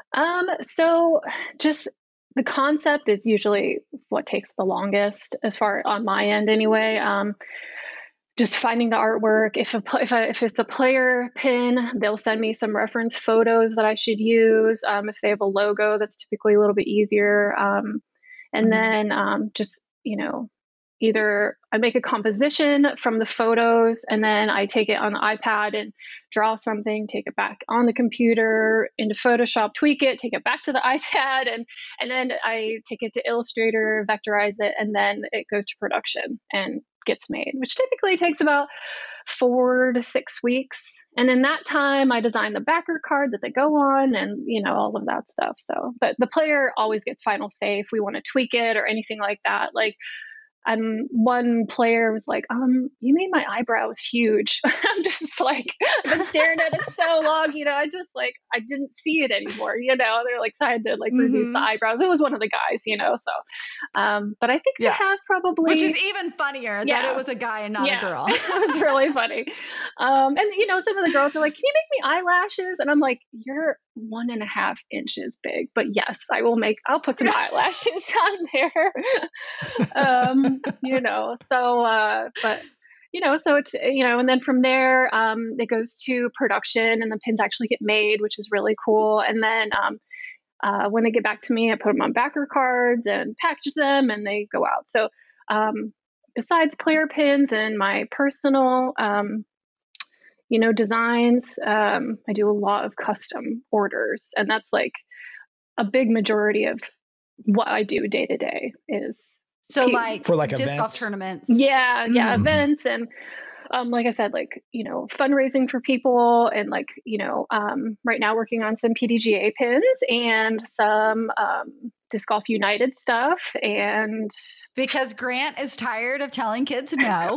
So just the concept is usually what takes the longest as far on my end anyway. Just finding the artwork. If it's a player pin, they'll send me some reference photos that I should use. If they have a logo, that's typically a little bit easier. And then just, either I make a composition from the photos and then I take it on the iPad and draw something, take it back on the computer into Photoshop, tweak it, take it back to the iPad, and then I take it to Illustrator, vectorize it, and then it goes to production and gets made, which typically takes about 4 to 6 weeks. And in that time, I design the backer card that they go on and, all of that stuff. So, but the player always gets final say if we want to tweak it or anything like that. Like, one player was like, you made my eyebrows huge. I'm just like, I've been staring at it so long, I didn't see it anymore, they're like, so I had to like reduce the eyebrows. It was one of the guys, so, but I think they have probably, which is even funnier that it was a guy and not a girl. It was really funny. And some of the girls are like, can you make me eyelashes? And I'm like, you're 1.5 inches big, but yes, I'll put some eyelashes on there. So it's, and then from there, it goes to production and the pins actually get made, which is really cool. And then, when they get back to me, I put them on backer cards and package them and they go out. So, besides player pins and my personal, designs, I do a lot of custom orders, and that's like a big majority of what I do day to day is. So for like disc events? golf tournaments. Yeah, events and like I said, like, fundraising for people and like, right now working on some PDGA pins and some Disc Golf United stuff. And because Grant is tired of telling kids no.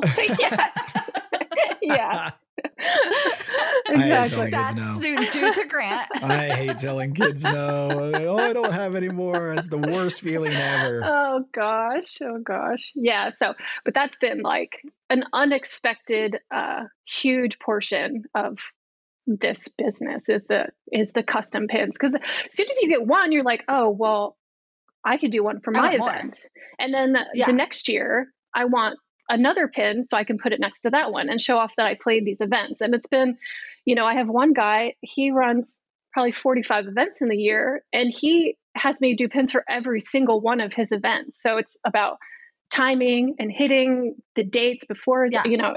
Yeah. Exactly. That's due to Grant. I hate telling kids no. I don't have any more. It's the worst feeling ever. Oh gosh. Yeah. So, but that's been like an unexpected, huge portion of this business is the custom pins. Because as soon as you get one, you're like, oh, well, I could do one for my event. And then the next year I want another pin so I can put it next to that one and show off that I played these events. And it's been, I have one guy, he runs probably 45 events in the year, and he has me do pins for every single one of his events. So it's about timing and hitting the dates before,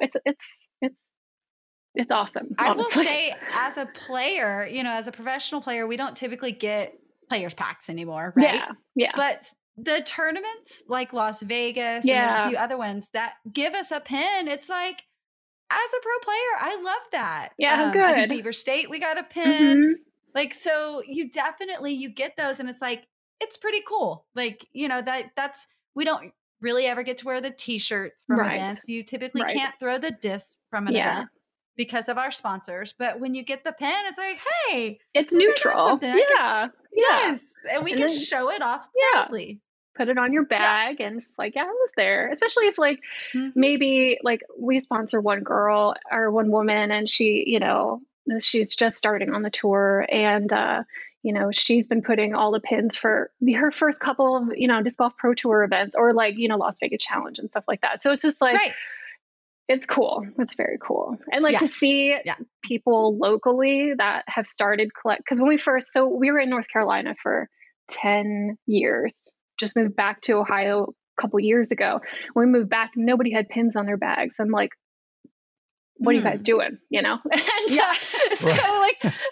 it's awesome. Honestly. I will say, as a player, as a professional player, we don't typically get players packs anymore, right? Yeah. But the tournaments like Las Vegas and there's a few other ones that give us a pin, it's like, as a pro player, I love that. Yeah, good. I think Beaver State, we got a pin. Mm-hmm. Like, so you get those, and it's like, it's pretty cool. Like, that's, we don't really ever get to wear the t-shirts from events. You typically can't throw the disc from an event because of our sponsors. But when you get the pin, it's like, hey, it's neutral. Yes. And we can show it off proudly. Put it on your bag and just like, I was there. Especially if like, maybe like we sponsor one girl or one woman, and she, she's just starting on the tour, and, she's been putting all the pins for her first couple of, Disc Golf Pro Tour events, or like, Las Vegas Challenge and stuff like that. So it's just like, it's cool. It's very cool. And like to see people locally that have started because when we were in North Carolina for 10 years, just moved back to Ohio a couple years ago. When we moved back, nobody had pins on their bags. I'm like, what are you guys doing? And so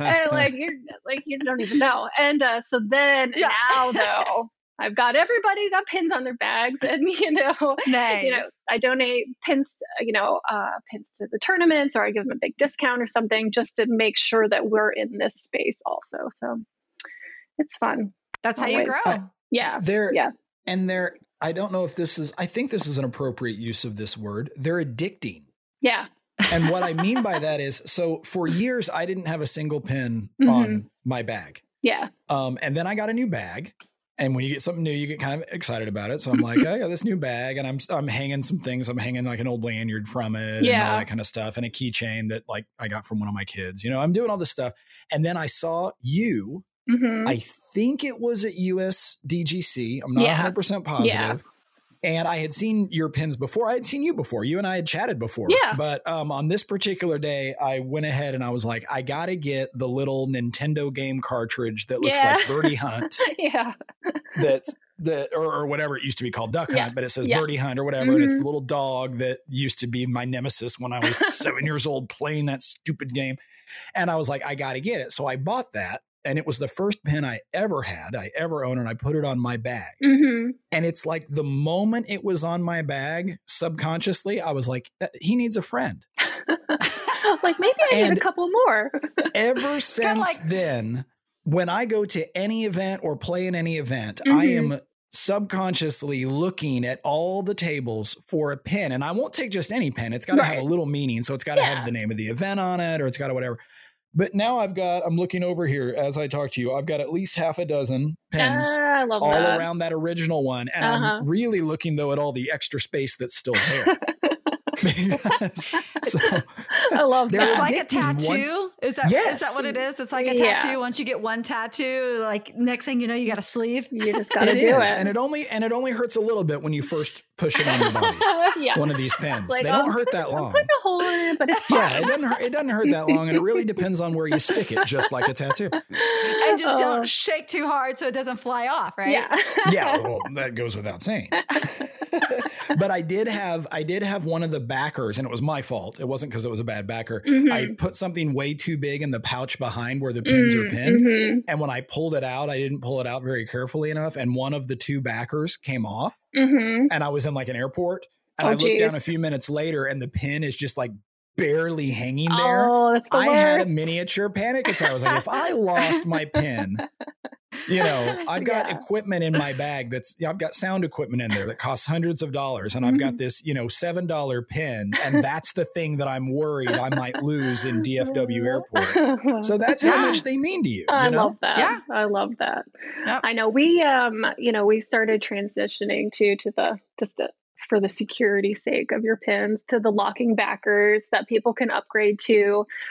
you don't even know. And so then now though, I've got everybody got pins on their bags, and nice. I donate pins, pins to the tournaments, or I give them a big discount or something, just to make sure that we're in this space also. So it's fun. That's always how you grow. I don't know if I think this is an appropriate use of this word. They're addicting. Yeah. And what I mean by that is, so for years, I didn't have a single pin on my bag. Yeah. And then I got a new bag. And when you get something new, you get kind of excited about it. So I'm like, I got this new bag, and I'm hanging some things. I'm hanging like an old lanyard from it and all that kind of stuff, and a keychain that like I got from one of my kids. I'm doing all this stuff. And then I saw you, I think it was at USDGC. I'm not 100% positive. Yeah. And I had seen your pins before. I had seen you before. You and I had chatted before. Yeah. But on this particular day, I went ahead and I was like, I got to get the little Nintendo game cartridge that looks like Birdie Hunt. Or whatever it used to be called, Duck Hunt, but it says Birdie Hunt or whatever. And it's the little dog that used to be my nemesis when I was 7 years old playing that stupid game. And I was like, I got to get it. So I bought that. And it was the first pin I ever owned, and I put it on my bag. Mm-hmm. And it's like the moment it was on my bag, subconsciously, I was like, he needs a friend. Like, maybe I need a couple more. Ever since then, when I go to any event or play in any event, I am subconsciously looking at all the tables for a pin. And I won't take just any pin. It's got to have a little meaning. So it's got to have the name of the event on it, or it's got to whatever. But now I'm looking over here as I talk to you, I've got at least half a dozen pins all around that original one. And I'm really looking, though, at all the extra space that's still there. I love that. It's like a tattoo. Is that what it is? It's like a tattoo. Once you get one tattoo, like next thing you know, you got a sleeve. You just got to do it. And it only hurts a little bit when you first push it on your body. One of these pins. Like, they don't hurt that long. Put a hole in it, but it's fine. It doesn't hurt that long, and it really depends on where you stick it, just like a tattoo. And just don't shake too hard so it doesn't fly off, right? Yeah. Well, that goes without saying. But I did have one of the backers, and it was my fault. It wasn't because it was a bad backer. I put something way too big in the pouch behind where the pins are pinned. And when I pulled it out, I didn't pull it out very carefully enough. And one of the two backers came off. And I was in like an airport. And I looked down a few minutes later, and the pin is just like barely hanging there. Oh, that's the worst. I had a miniature panic attack. I was like, if I lost my pin, I've got equipment in my bag I've got sound equipment in there that costs hundreds of dollars. And I've got this, $7 pin. And that's the thing that I'm worried I might lose in DFW airport. So that's how much they mean to you. I love that. Yeah. I love that. Yep. I know we, we started transitioning for the security sake of your pins to the locking backers that people can upgrade to.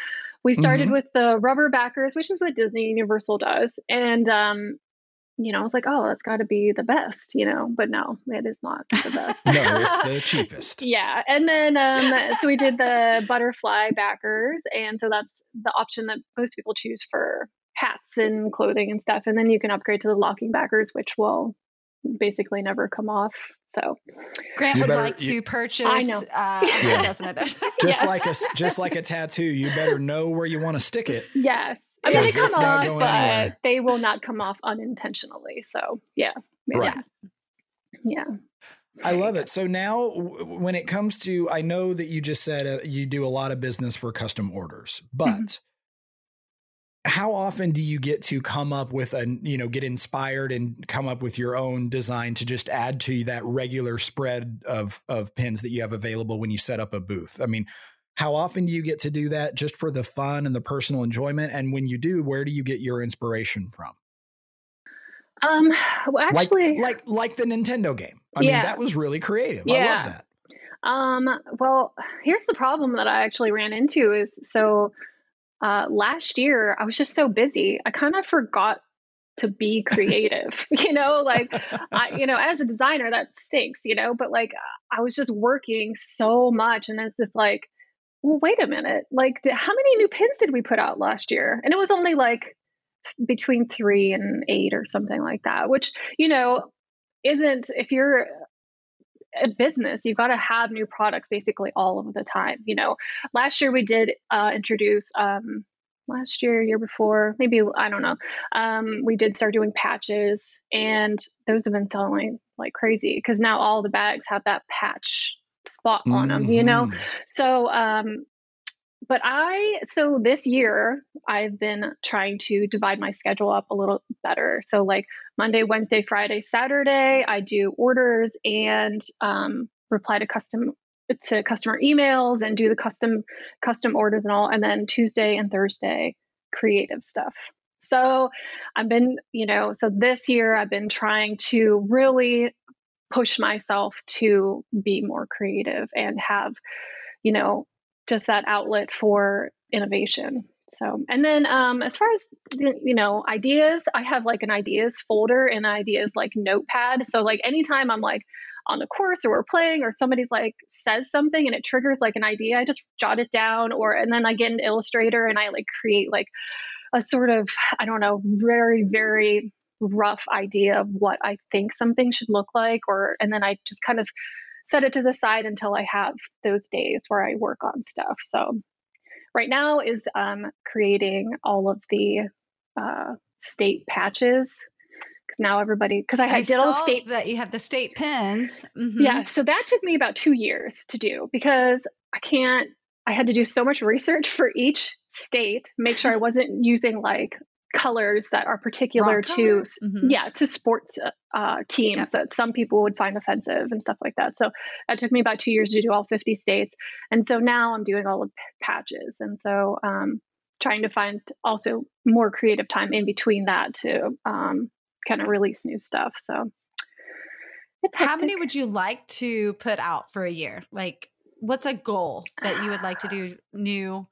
we started with the rubber backers, which is what Disney Universal does. And, I was like, oh, that's got to be the best, but no, it is not the best. No, it's the cheapest. Yeah. And then, so we did the butterfly backers. And so that's the option that most people choose for hats and clothing and stuff. And then you can upgrade to the locking backers, which will basically never come off. So Grant would like to purchase a dozen of those. Just like a tattoo, you better know where you want to stick it. Yes. I mean, they come off, but they will not come off unintentionally. So yeah. Right. Yeah. I love it. So now when it comes to, I know that you just said you do a lot of business for custom orders, but how often do you get to come up with get inspired and come up with your own design to just add to that regular spread of pins that you have available when you set up a booth? I mean, how often do you get to do that just for the fun and the personal enjoyment? And when you do, where do you get your inspiration from? Well, actually, like the Nintendo game. I mean, that was really creative. Yeah. I love that. Well, here's the problem that I actually ran into is last year I was just so busy. I kind of forgot to be creative, as a designer that stinks, but I was just working so much. And it's just like, well, wait a minute, how many new pins did we put out last year? And it was only between 3 and 8 or something like that, which, isn't, if you're a business, you've got to have new products basically all of the time. Last year we did introduce, year before, maybe, I don't know. We did start doing patches, and those have been selling like crazy because now all the bags have that patch spot on them, So, so this year I've been trying to divide my schedule up a little better. So Monday, Wednesday, Friday, Saturday, I do orders and reply to customer emails and do the custom orders and all. And then Tuesday and Thursday, creative stuff. So I've been, so this year I've been trying to really push myself to be more creative and have, just that outlet for innovation. So, and then as far as, ideas, I have an ideas folder and ideas notepad. So anytime I'm on the course or we're playing or somebody's says something and it triggers an idea, I just jot it down and then I get an Illustrator and I create a sort of, I don't know, very, very rough idea of what I think something should look like, and then I just kind of set it to the side until I have those days where I work on stuff. So right now is creating all of the state patches, because now everybody, because I did all the state that you have the state pins. Mm-hmm. Yeah, so that took me about 2 years to do because I had to do so much research for each state, make sure I wasn't using colors that are particular to to sports teams that some people would find offensive and stuff like that. So that took me about 2 years to do all 50 states. And so now I'm doing all of patches. And so trying to find also more creative time in between that to kind of release new stuff. So how many would you like to put out for a year? What's a goal that you would like to do new?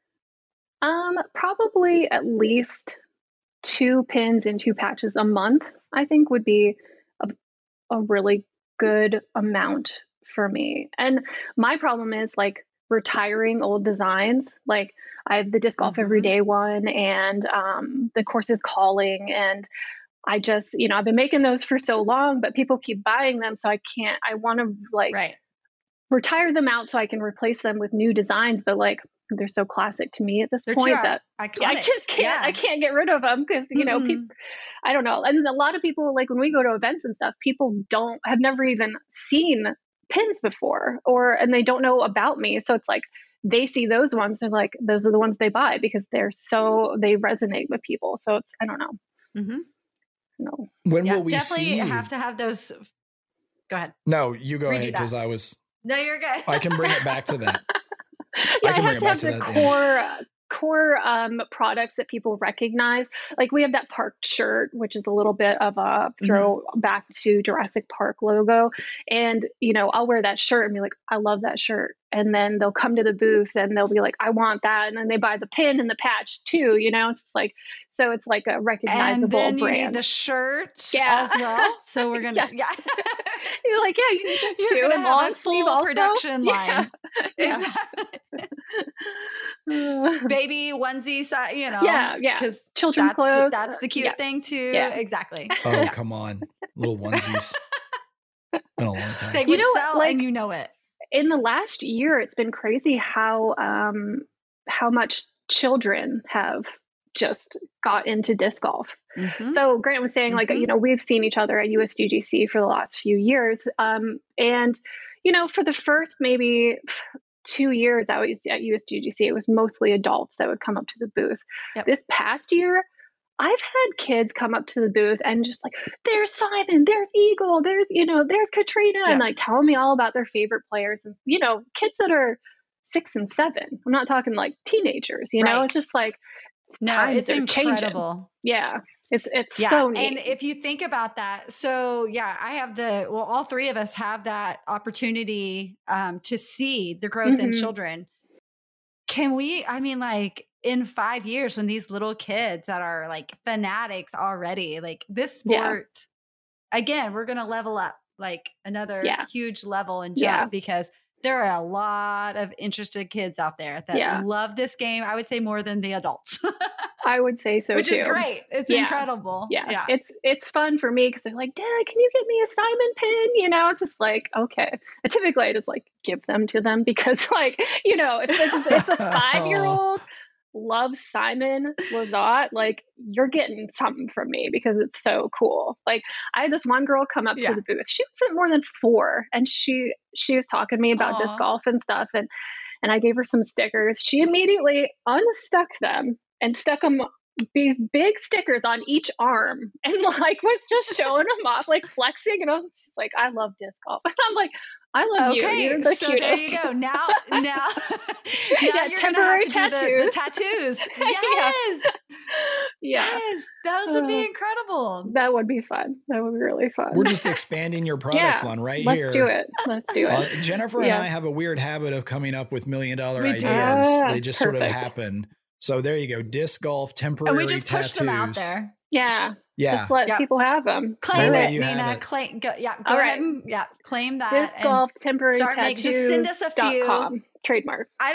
Probably at least 2 pins and 2 patches a month, I think would be a really good amount for me. And my problem is retiring old designs. I have the Disc Golf Everyday one and the Courses Calling. And I just, I've been making those for so long, but people keep buying them. So I want to retire them out so I can replace them with new designs. But they're so classic to me at this point that I just can't, I can't get rid of them because, people, I don't know. And a lot of people, when we go to events and stuff, people have never even seen pins before and they don't know about me. So it's they see those ones, they're those are the ones they buy because they resonate with people. So it's, I don't know. Mm-hmm. No. When will we definitely see? Have to have those. Go ahead. No, you go ahead because I was. No, you're good. I can bring it back to that. I have to have the core products that people recognize. Like we have that park shirt, which is a little bit of a throw back to Jurassic Park logo. And, you know, I'll wear that shirt and be like, I love that shirt. And then they'll come to the booth and they'll be like, I want that. And then they buy the pin and the patch too, you know, it's just like, so it's like a recognizable and then brand. You need the shirt as well. So we're going to, You're like, yeah, you need this You're too. And long sleeve also. Production line. Exactly. Baby onesie, you know. Yeah. Because children's clothes. That's the cute thing too. Yeah. Exactly. Oh, come on. Little onesies. Been a long time. They would sell and you know it. In the last year, it's been crazy how much children have just got into disc golf. So Grant was saying, like, you know, we've seen each other at USDGC for the last few years. And, you know, for the first maybe 2 years I was at USDGC, it was mostly adults that would come up to the booth. This past year, I've had kids come up to the booth and just like, there's Simon, there's Eagle, there's, you know, there's Katrina, and like telling me all about their favorite players. And, you know, kids that are 6 and 7. I'm not talking like teenagers, you know, it's just like times are changing. Yeah. It's so neat. And if you think about that, so I have all three of us have that opportunity to see the growth in children. Can we, I mean, like in 5 years when these little kids that are like fanatics already, like this sport, again, we're going to level up like another huge level and jump because there are a lot of interested kids out there that love this game. I would say more than the adults. I would say so Which too. Which is great. It's incredible. Yeah. It's fun for me because they're like, Dad, can you get me a Simon pin? You know, it's just like, okay. And typically I just like give them to them because like, you know, if it's a 5-year-old loves Simon Lizotte, like you're getting something from me because it's so cool. Like I had this one girl come up to the booth. She wasn't more than 4 and she was talking to me about disc golf and stuff. And I gave her some stickers. She immediately unstuck them and stuck them, these big stickers on each arm, and like was just showing them off, like flexing. And I was just like, I love disc golf. And I'm like, I love you. You're the so cutest. There you go. Now you're temporary tattoos. The tattoos. Yes. Those would be incredible. That would be fun. That would be really fun. We're just expanding your product line here. Let's do it. Jennifer and I have a weird habit of coming up with $1 million ideas. They just sort of happen. So there you go. Disc golf, temporary tattoos. And we just push them out there. Yeah. Just let people have them. Claim it, Nina. Go ahead and claim that. Disc golf, temporary tattoos. Just send us a few. Trademark. I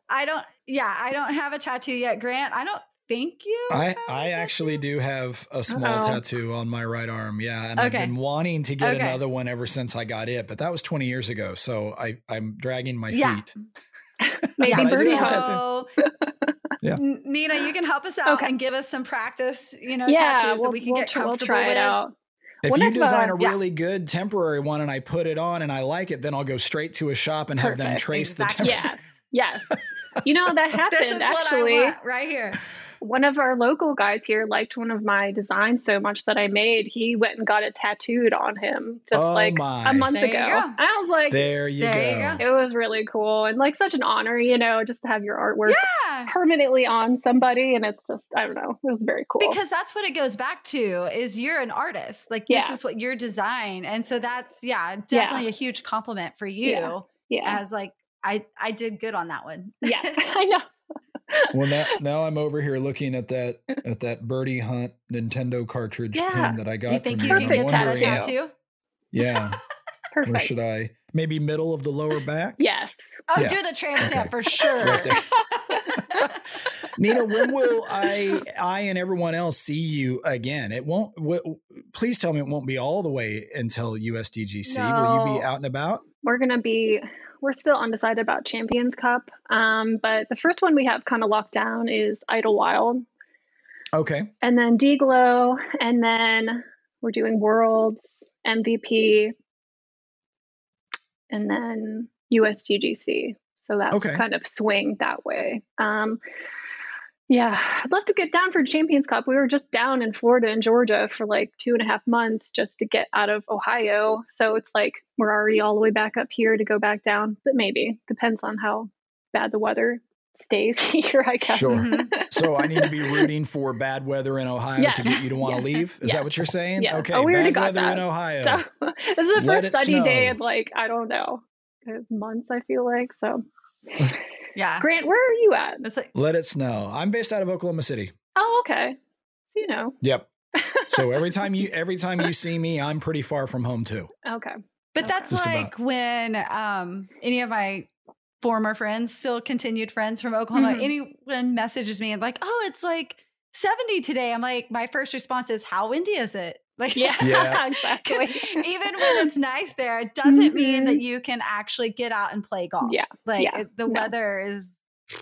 don't have a tattoo yet, Grant. I don't think you. I actually do have a small tattoo on my right arm. Yeah. And I've been wanting to get another one ever since I got it, but that was 20 years ago. So I'm dragging my feet. Maybe Birdie tattoo. Yeah. Nina, you can help us out and give us some practice, tattoos that we can get comfortable try with. It out. If you design a really good temporary one and I put it on and I like it, then I'll go straight to a shop and have them trace the temporary. Yes. You know, that happened this is actually. What I want right here. One of our local guys here liked one of my designs so much that I made. He went and got it tattooed on him just a month ago. I was like, there you go. It was really cool and like such an honor, just to have your artwork permanently on somebody. And it's just, I don't know, it was very cool. Because that's what it goes back to is you're an artist. Like this is what your design. And so that's, definitely a huge compliment for you. Yeah. As like, I did good on that one. Yeah, I know. Well, now I'm over here looking at that Birdie Hunt Nintendo cartridge pin that I got. You think from you can get that tattoo? Yeah. Perfect. Or should I maybe middle of the lower back? Yes. Oh, do the tramp stamp for sure. Right there. Nina, when will I and everyone else see you again? It won't. Please tell me it won't be all the way until USDGC. No. Will you be out and about? We're still undecided about Champions Cup. But the first one we have kind of locked down is Idlewild. Okay. And then D-Glow. And then we're doing Worlds, MVP, and then USDGC. So that's kind of swing that way. I'd love to get down for Champions Cup. We were just down in Florida and Georgia for like 2.5 months just to get out of Ohio. So it's like we're already all the way back up here to go back down. But maybe depends on how bad the weather stays here, I guess. Sure. Mhm. So I need to be rooting for bad weather in Ohio Yeah. to get you to want to leave? Is Yeah. that what you're saying? Yeah. Okay. Oh, we already bad got weather that. in Ohio. So this is the Let first it sunny day snow. in like, I don't know, months, I feel like. So Yeah. Grant, where are you at? It's like, Let it snow. I'm based out of Oklahoma City. Oh, okay. So, Yep. So every time you see me, I'm pretty far from home too. Okay. but Okay. that's Just like when any of my former friends, still continued friends from Oklahoma, Mhm. anyone messages me and like, oh, it's like 70 today. I'm like, my first response is, how windy is it? Like, Yeah, Yeah. exactly. even when it's nice there, it doesn't mean Mhm. that you can actually get out and play golf. Yeah, Like yeah, the no. weather is.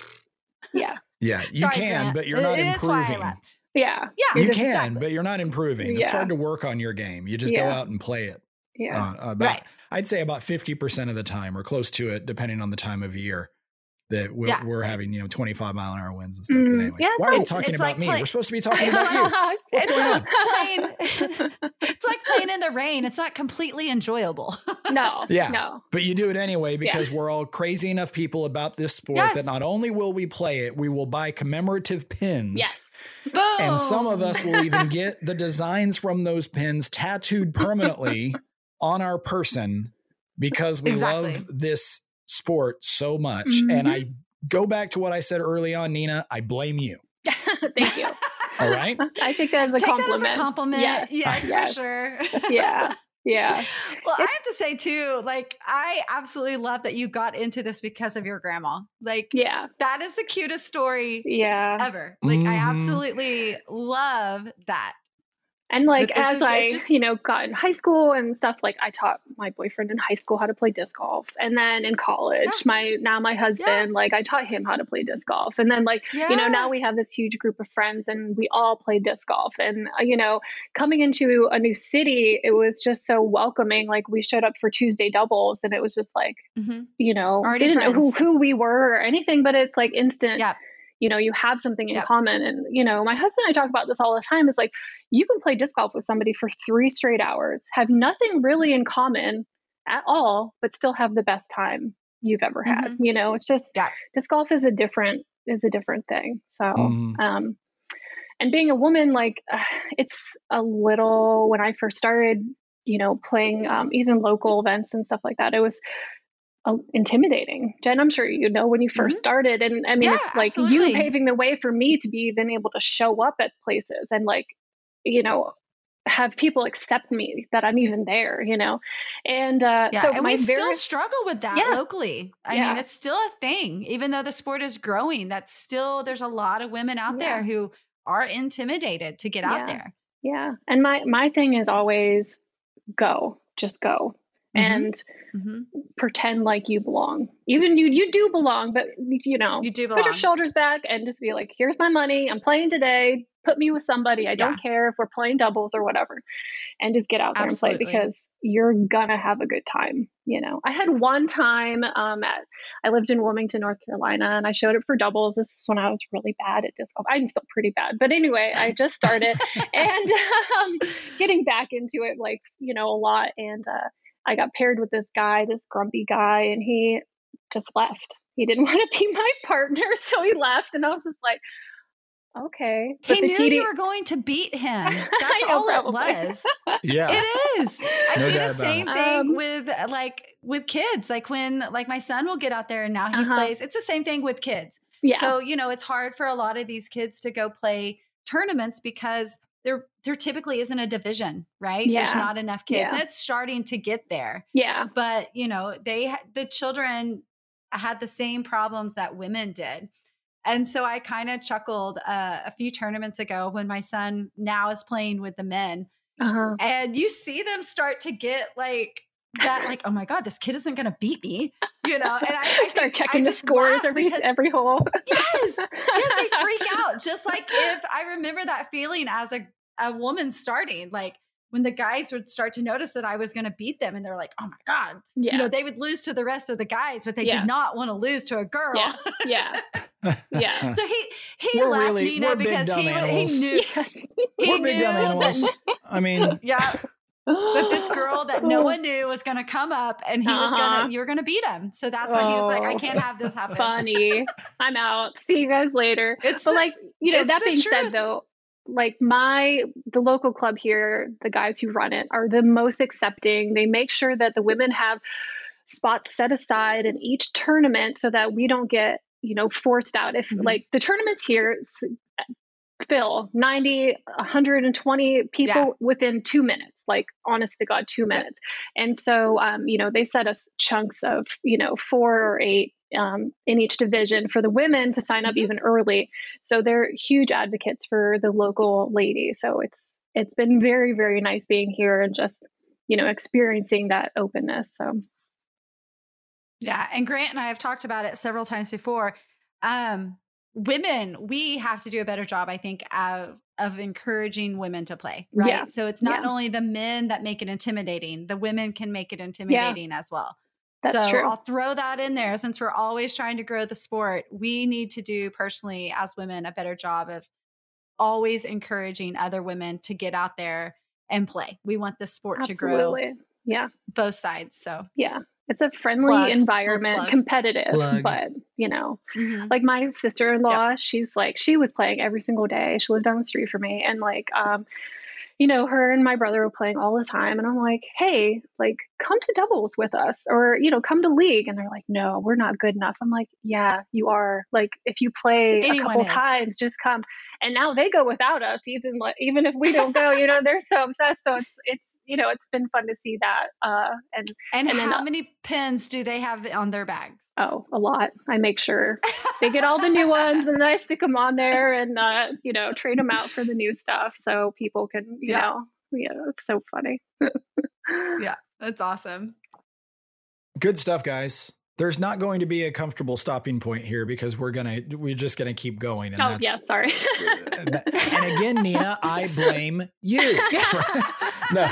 Yeah. Yeah, you Sorry, can, Grant. but you're not It is why I improving. left. Yeah. Yeah, You It is can, exactly. but you're not improving. It's Yeah. hard to work on your game. You just go Yeah. out and play it. Yeah. About, Right. I'd say about 50% of the time or close to it, depending on the time of year that we're, Yeah. we're having, 25-mile-an-hour winds and stuff. Mm, But anyway, yeah, why are we it's- talking it's about like me? play- We're supposed to be talking It's about you. like- What's it's going like on? playing. It's like playing in the rain. It's not completely enjoyable. No. Yeah. No. But you do it anyway because we're all crazy enough people about this sport Yes. that not only will we play it, we will buy commemorative pins. Yes. Boom. And some of us will even get the designs from those pins tattooed permanently on our person because we Exactly. love this sport so much. Mhm. And I go back to what I said early on, Nina, I blame you. Thank you. All right. I take that as a Take compliment. that as a compliment. Yes. Yes, Yes. for sure. Yeah. Yeah. Well, I have to say too, like, I absolutely love that you got into this because of your grandma. Like, Yeah. that is the cutest story Yeah. ever. Like, I Mhm. absolutely love that. And like But this as is- I, it just- got in high school and stuff, like I taught my boyfriend in high school how to play disc golf. And then in college, my husband, like I taught him how to play disc golf. And then like, now we have this huge group of friends and we all play disc golf. And, coming into a new city, it was just so welcoming. Like we showed up for Tuesday doubles and it was just like, Mhm. they Already didn't know friends. who we were or anything, but it's like instant. Yep. You have something in Yep. common. And, my husband and I talk about this all the time. It's like, you can play disc golf with somebody for 3 straight hours, have nothing really in common at all, but still have the best time you've ever had. It's just, Yeah. disc golf is a different thing. So, Mhm. and being a woman, like it's a little, when I first started, playing even local events and stuff like that, it was intimidating. Jen, I'm sure when you first started, and I mean, Yeah, it's like absolutely. you paving the way for me to be even able to show up at places and like, have people accept me that I'm even there, and so and my we still struggle with that Yeah. locally. I Yeah. mean, it's still a thing, even though the sport is growing. That's still, there's a lot of women out there who are intimidated to get out there. Yeah. And my thing is always just go. Mhm. And Mhm. pretend like you belong. Even you do belong, but You do put your belong. shoulders back and just be like, here's my money. I'm playing today. Put me with somebody. I don't care if we're playing doubles or whatever. And just get out there and Absolutely. play because you're gonna have a good time. I had one time I lived in Wilmington, North Carolina, and I showed up for doubles. This is when I was really bad at disc golf. I'm still pretty bad, but anyway, I just started and getting back into it, like a lot. And I got paired with this guy, this grumpy guy, and he just left. He didn't want to be my partner, so he left. And I was just like, okay. But He the knew you were going to beat him. That's know, all probably. it was. Yeah. It is. I No see doubt the about same it. thing with kids. Like when my son will get out there and now he plays. It's the same thing with kids. Yeah. So, it's hard for a lot of these kids to go play tournaments because there typically isn't a division, right? There's Yeah. not enough kids. Yeah. And it's starting to get there. Yeah. But, the children had the same problems that women did. And so I kind of chuckled a few tournaments ago when my son now is playing with the men. And you see them start to get like that, like, oh my God, this kid isn't going to beat me, And I start think checking I the just scores laugh because- every hole. Yes, they freak out. Just like if I remember that feeling as a woman starting, like when the guys would start to notice that I was going to beat them and they're like, oh my God, Yeah. they would lose to the rest of the guys, but they Yeah. did not want to lose to a girl. Yeah. Yeah. Yeah. So he We're left really- Nina we're big because dumb he animals. knew. Yes. He We're big dumb knew that- animals. I mean, Yeah. with this girl that no one knew was going to come up, and you were going to beat him. So that's why he was like, I can't have this happen. Funny. I'm out. See you guys later. But like, that being said though, like the local club here, the guys who run it are the most accepting. They make sure that the women have spots set aside in each tournament so that we don't get, forced out. If like the tournaments here fill 90, 120 people within 2 minutes, like honest to God, 2 minutes. And so, they set us chunks of, 4 or 8 in each division for the women to sign up even early. So they're huge advocates for the local ladies. So it's been very, very nice being here and just, experiencing that openness. So. Yeah. And Grant and I have talked about it several times before. Women, we have to do a better job, I think, of encouraging women to play, right? Yeah. So it's not only the men that make it intimidating, the women can make it intimidating as well. That's true. I'll throw that in there. Since we're always trying to grow the sport, we need to do personally as women a better job of always encouraging other women to get out there and play. We want this sport to grow. Yeah. Both sides. So yeah. It's a friendly environment, competitive, but like my sister-in-law, she's like, she was playing every single day. She lived down the street from me. And like, her and my brother were playing all the time. And I'm like, hey, like come to doubles with us or, come to league. And they're like, no, we're not good enough. I'm like, yeah, you are. Like if you play a couple times, just come. And now they go without us, even if we don't go, they're so obsessed. So it's, it's been fun to see that. And how many pins do they have on their bags? Oh, a lot. I make sure they get all the new ones and then I stick them on there and, trade them out for the new stuff so people can, it's so funny. Yeah, that's awesome. Good stuff, guys. There's not going to be a comfortable stopping point here because we're just gonna keep going. And sorry. And again, Nina, I blame you. No.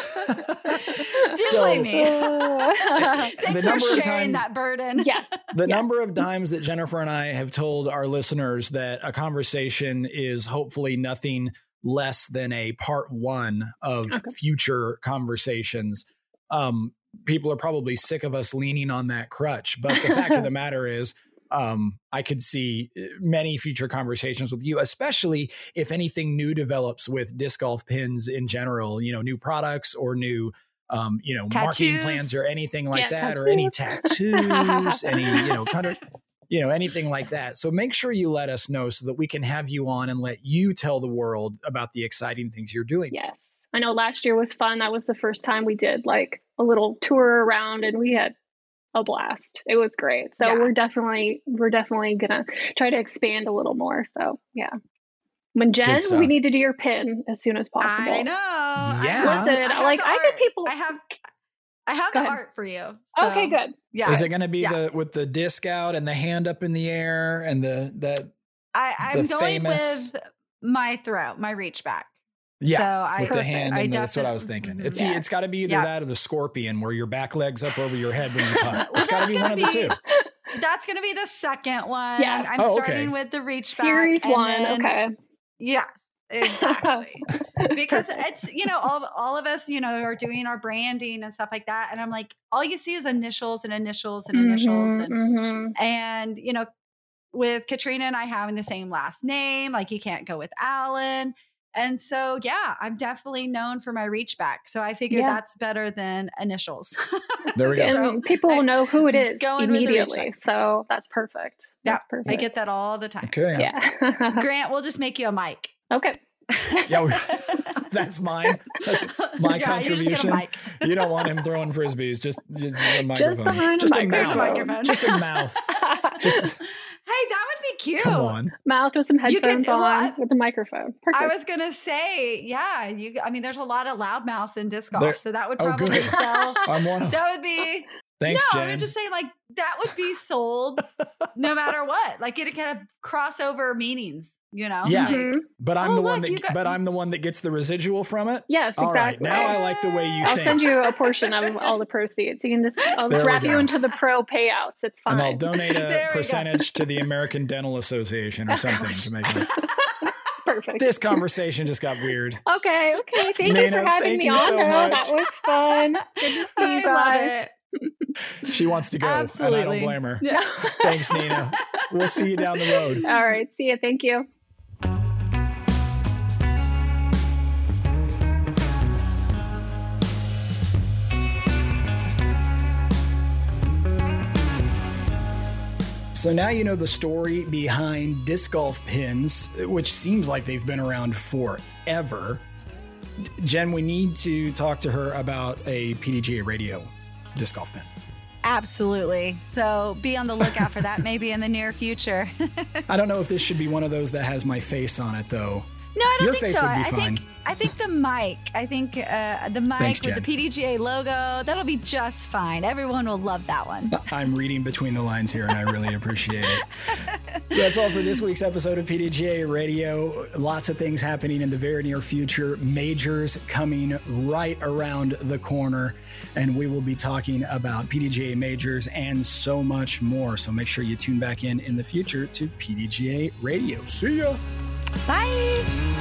Do blame me. Thanks for sharing that burden. Yeah. The number of times that Jennifer and I have told our listeners that a conversation is hopefully nothing less than a part 1 of future conversations. People are probably sick of us leaning on that crutch, but the fact of the matter is, I could see many future conversations with you, especially if anything new develops with disc golf pins in general, new products or new, marketing plans or anything like that, or any tattoos, any, anything like that. So make sure you let us know so that we can have you on and let you tell the world about the exciting things you're doing. Yes. I know last year was fun. That was the first time we did like a little tour around and we had a blast. It was great. So we're definitely gonna try to expand a little more. So yeah. When Jen, we need to do your pin as soon as possible. I know. Yeah. Listen, I get people. I have the art for you. So. Okay, good. Yeah. Is it going to be with the disc out and the hand up in the air and I'm going with my throw, my reach back. Yeah, so with the hand, and that's what I was thinking. It's got to be either that or the scorpion, where your back leg's up over your head when you putt. It's got to be one of the two. That's going to be the second one. Yeah. I'm starting with the reach back. Series 1, okay. Yes, exactly. Because it's, all of us, are doing our branding and stuff like that. And I'm like, all you see is initials and initials and initials. And, with Katrina and I having the same last name, like you can't go with Allen. And so, I'm definitely known for my reach back. So I figured that's better than initials. There we go. And people will know who it is immediately. So that's perfect. That's perfect. I get that all the time. Okay. Yeah. Grant, we'll just make you a mic. Okay. Yeah, that's mine. That's my contribution. You don't want him throwing frisbees. Just a microphone. Just a mouth. Just a mouth. Hey, that would be cute. Come on. Mouth with some headphones on with a microphone. Perfect. I was going to say, there's a lot of loudmouths in disc golf, so that would probably sell. I'm one of them. That would be... Thanks, Jen. I would just say that would be sold no matter what. Like it kind of crossover meanings, Yeah. But I'm I'm the one that gets the residual from it. Yes, exactly. All right. Now I like the way you think. I'll send you a portion of all the proceeds. You can I'll just wrap you into the pro payouts. It's fine. And I'll donate a percentage to the American Dental Association or something to make it. Perfect. This conversation just got weird. Okay. Thank you Nina, for having thank me you on, so though. much. That was fun. It's good to see you guys. She wants to go, Absolutely. and I don't blame her. Yeah. Thanks, Nina. We'll see you down the road. All right. See you. Thank you. So now you know the story behind disc golf pins, which seems like they've been around forever. Jen, we need to talk to her about a PDGA Radio disc golf pin. Absolutely. So be on the lookout for that maybe in the near future. I don't know if this should be one of those that has my face on it, though. No, I don't Your think face so. would be fine. I think the mic. I think the mic Thanks, with Jen. the PDGA logo. That'll be just fine. Everyone will love that one. I'm reading between the lines here, and I really appreciate it. That's all for this week's episode of PDGA Radio. Lots of things happening in the very near future. Majors coming right around the corner, and we will be talking about PDGA majors and so much more. So make sure you tune back in the future to PDGA Radio. See ya. Bye.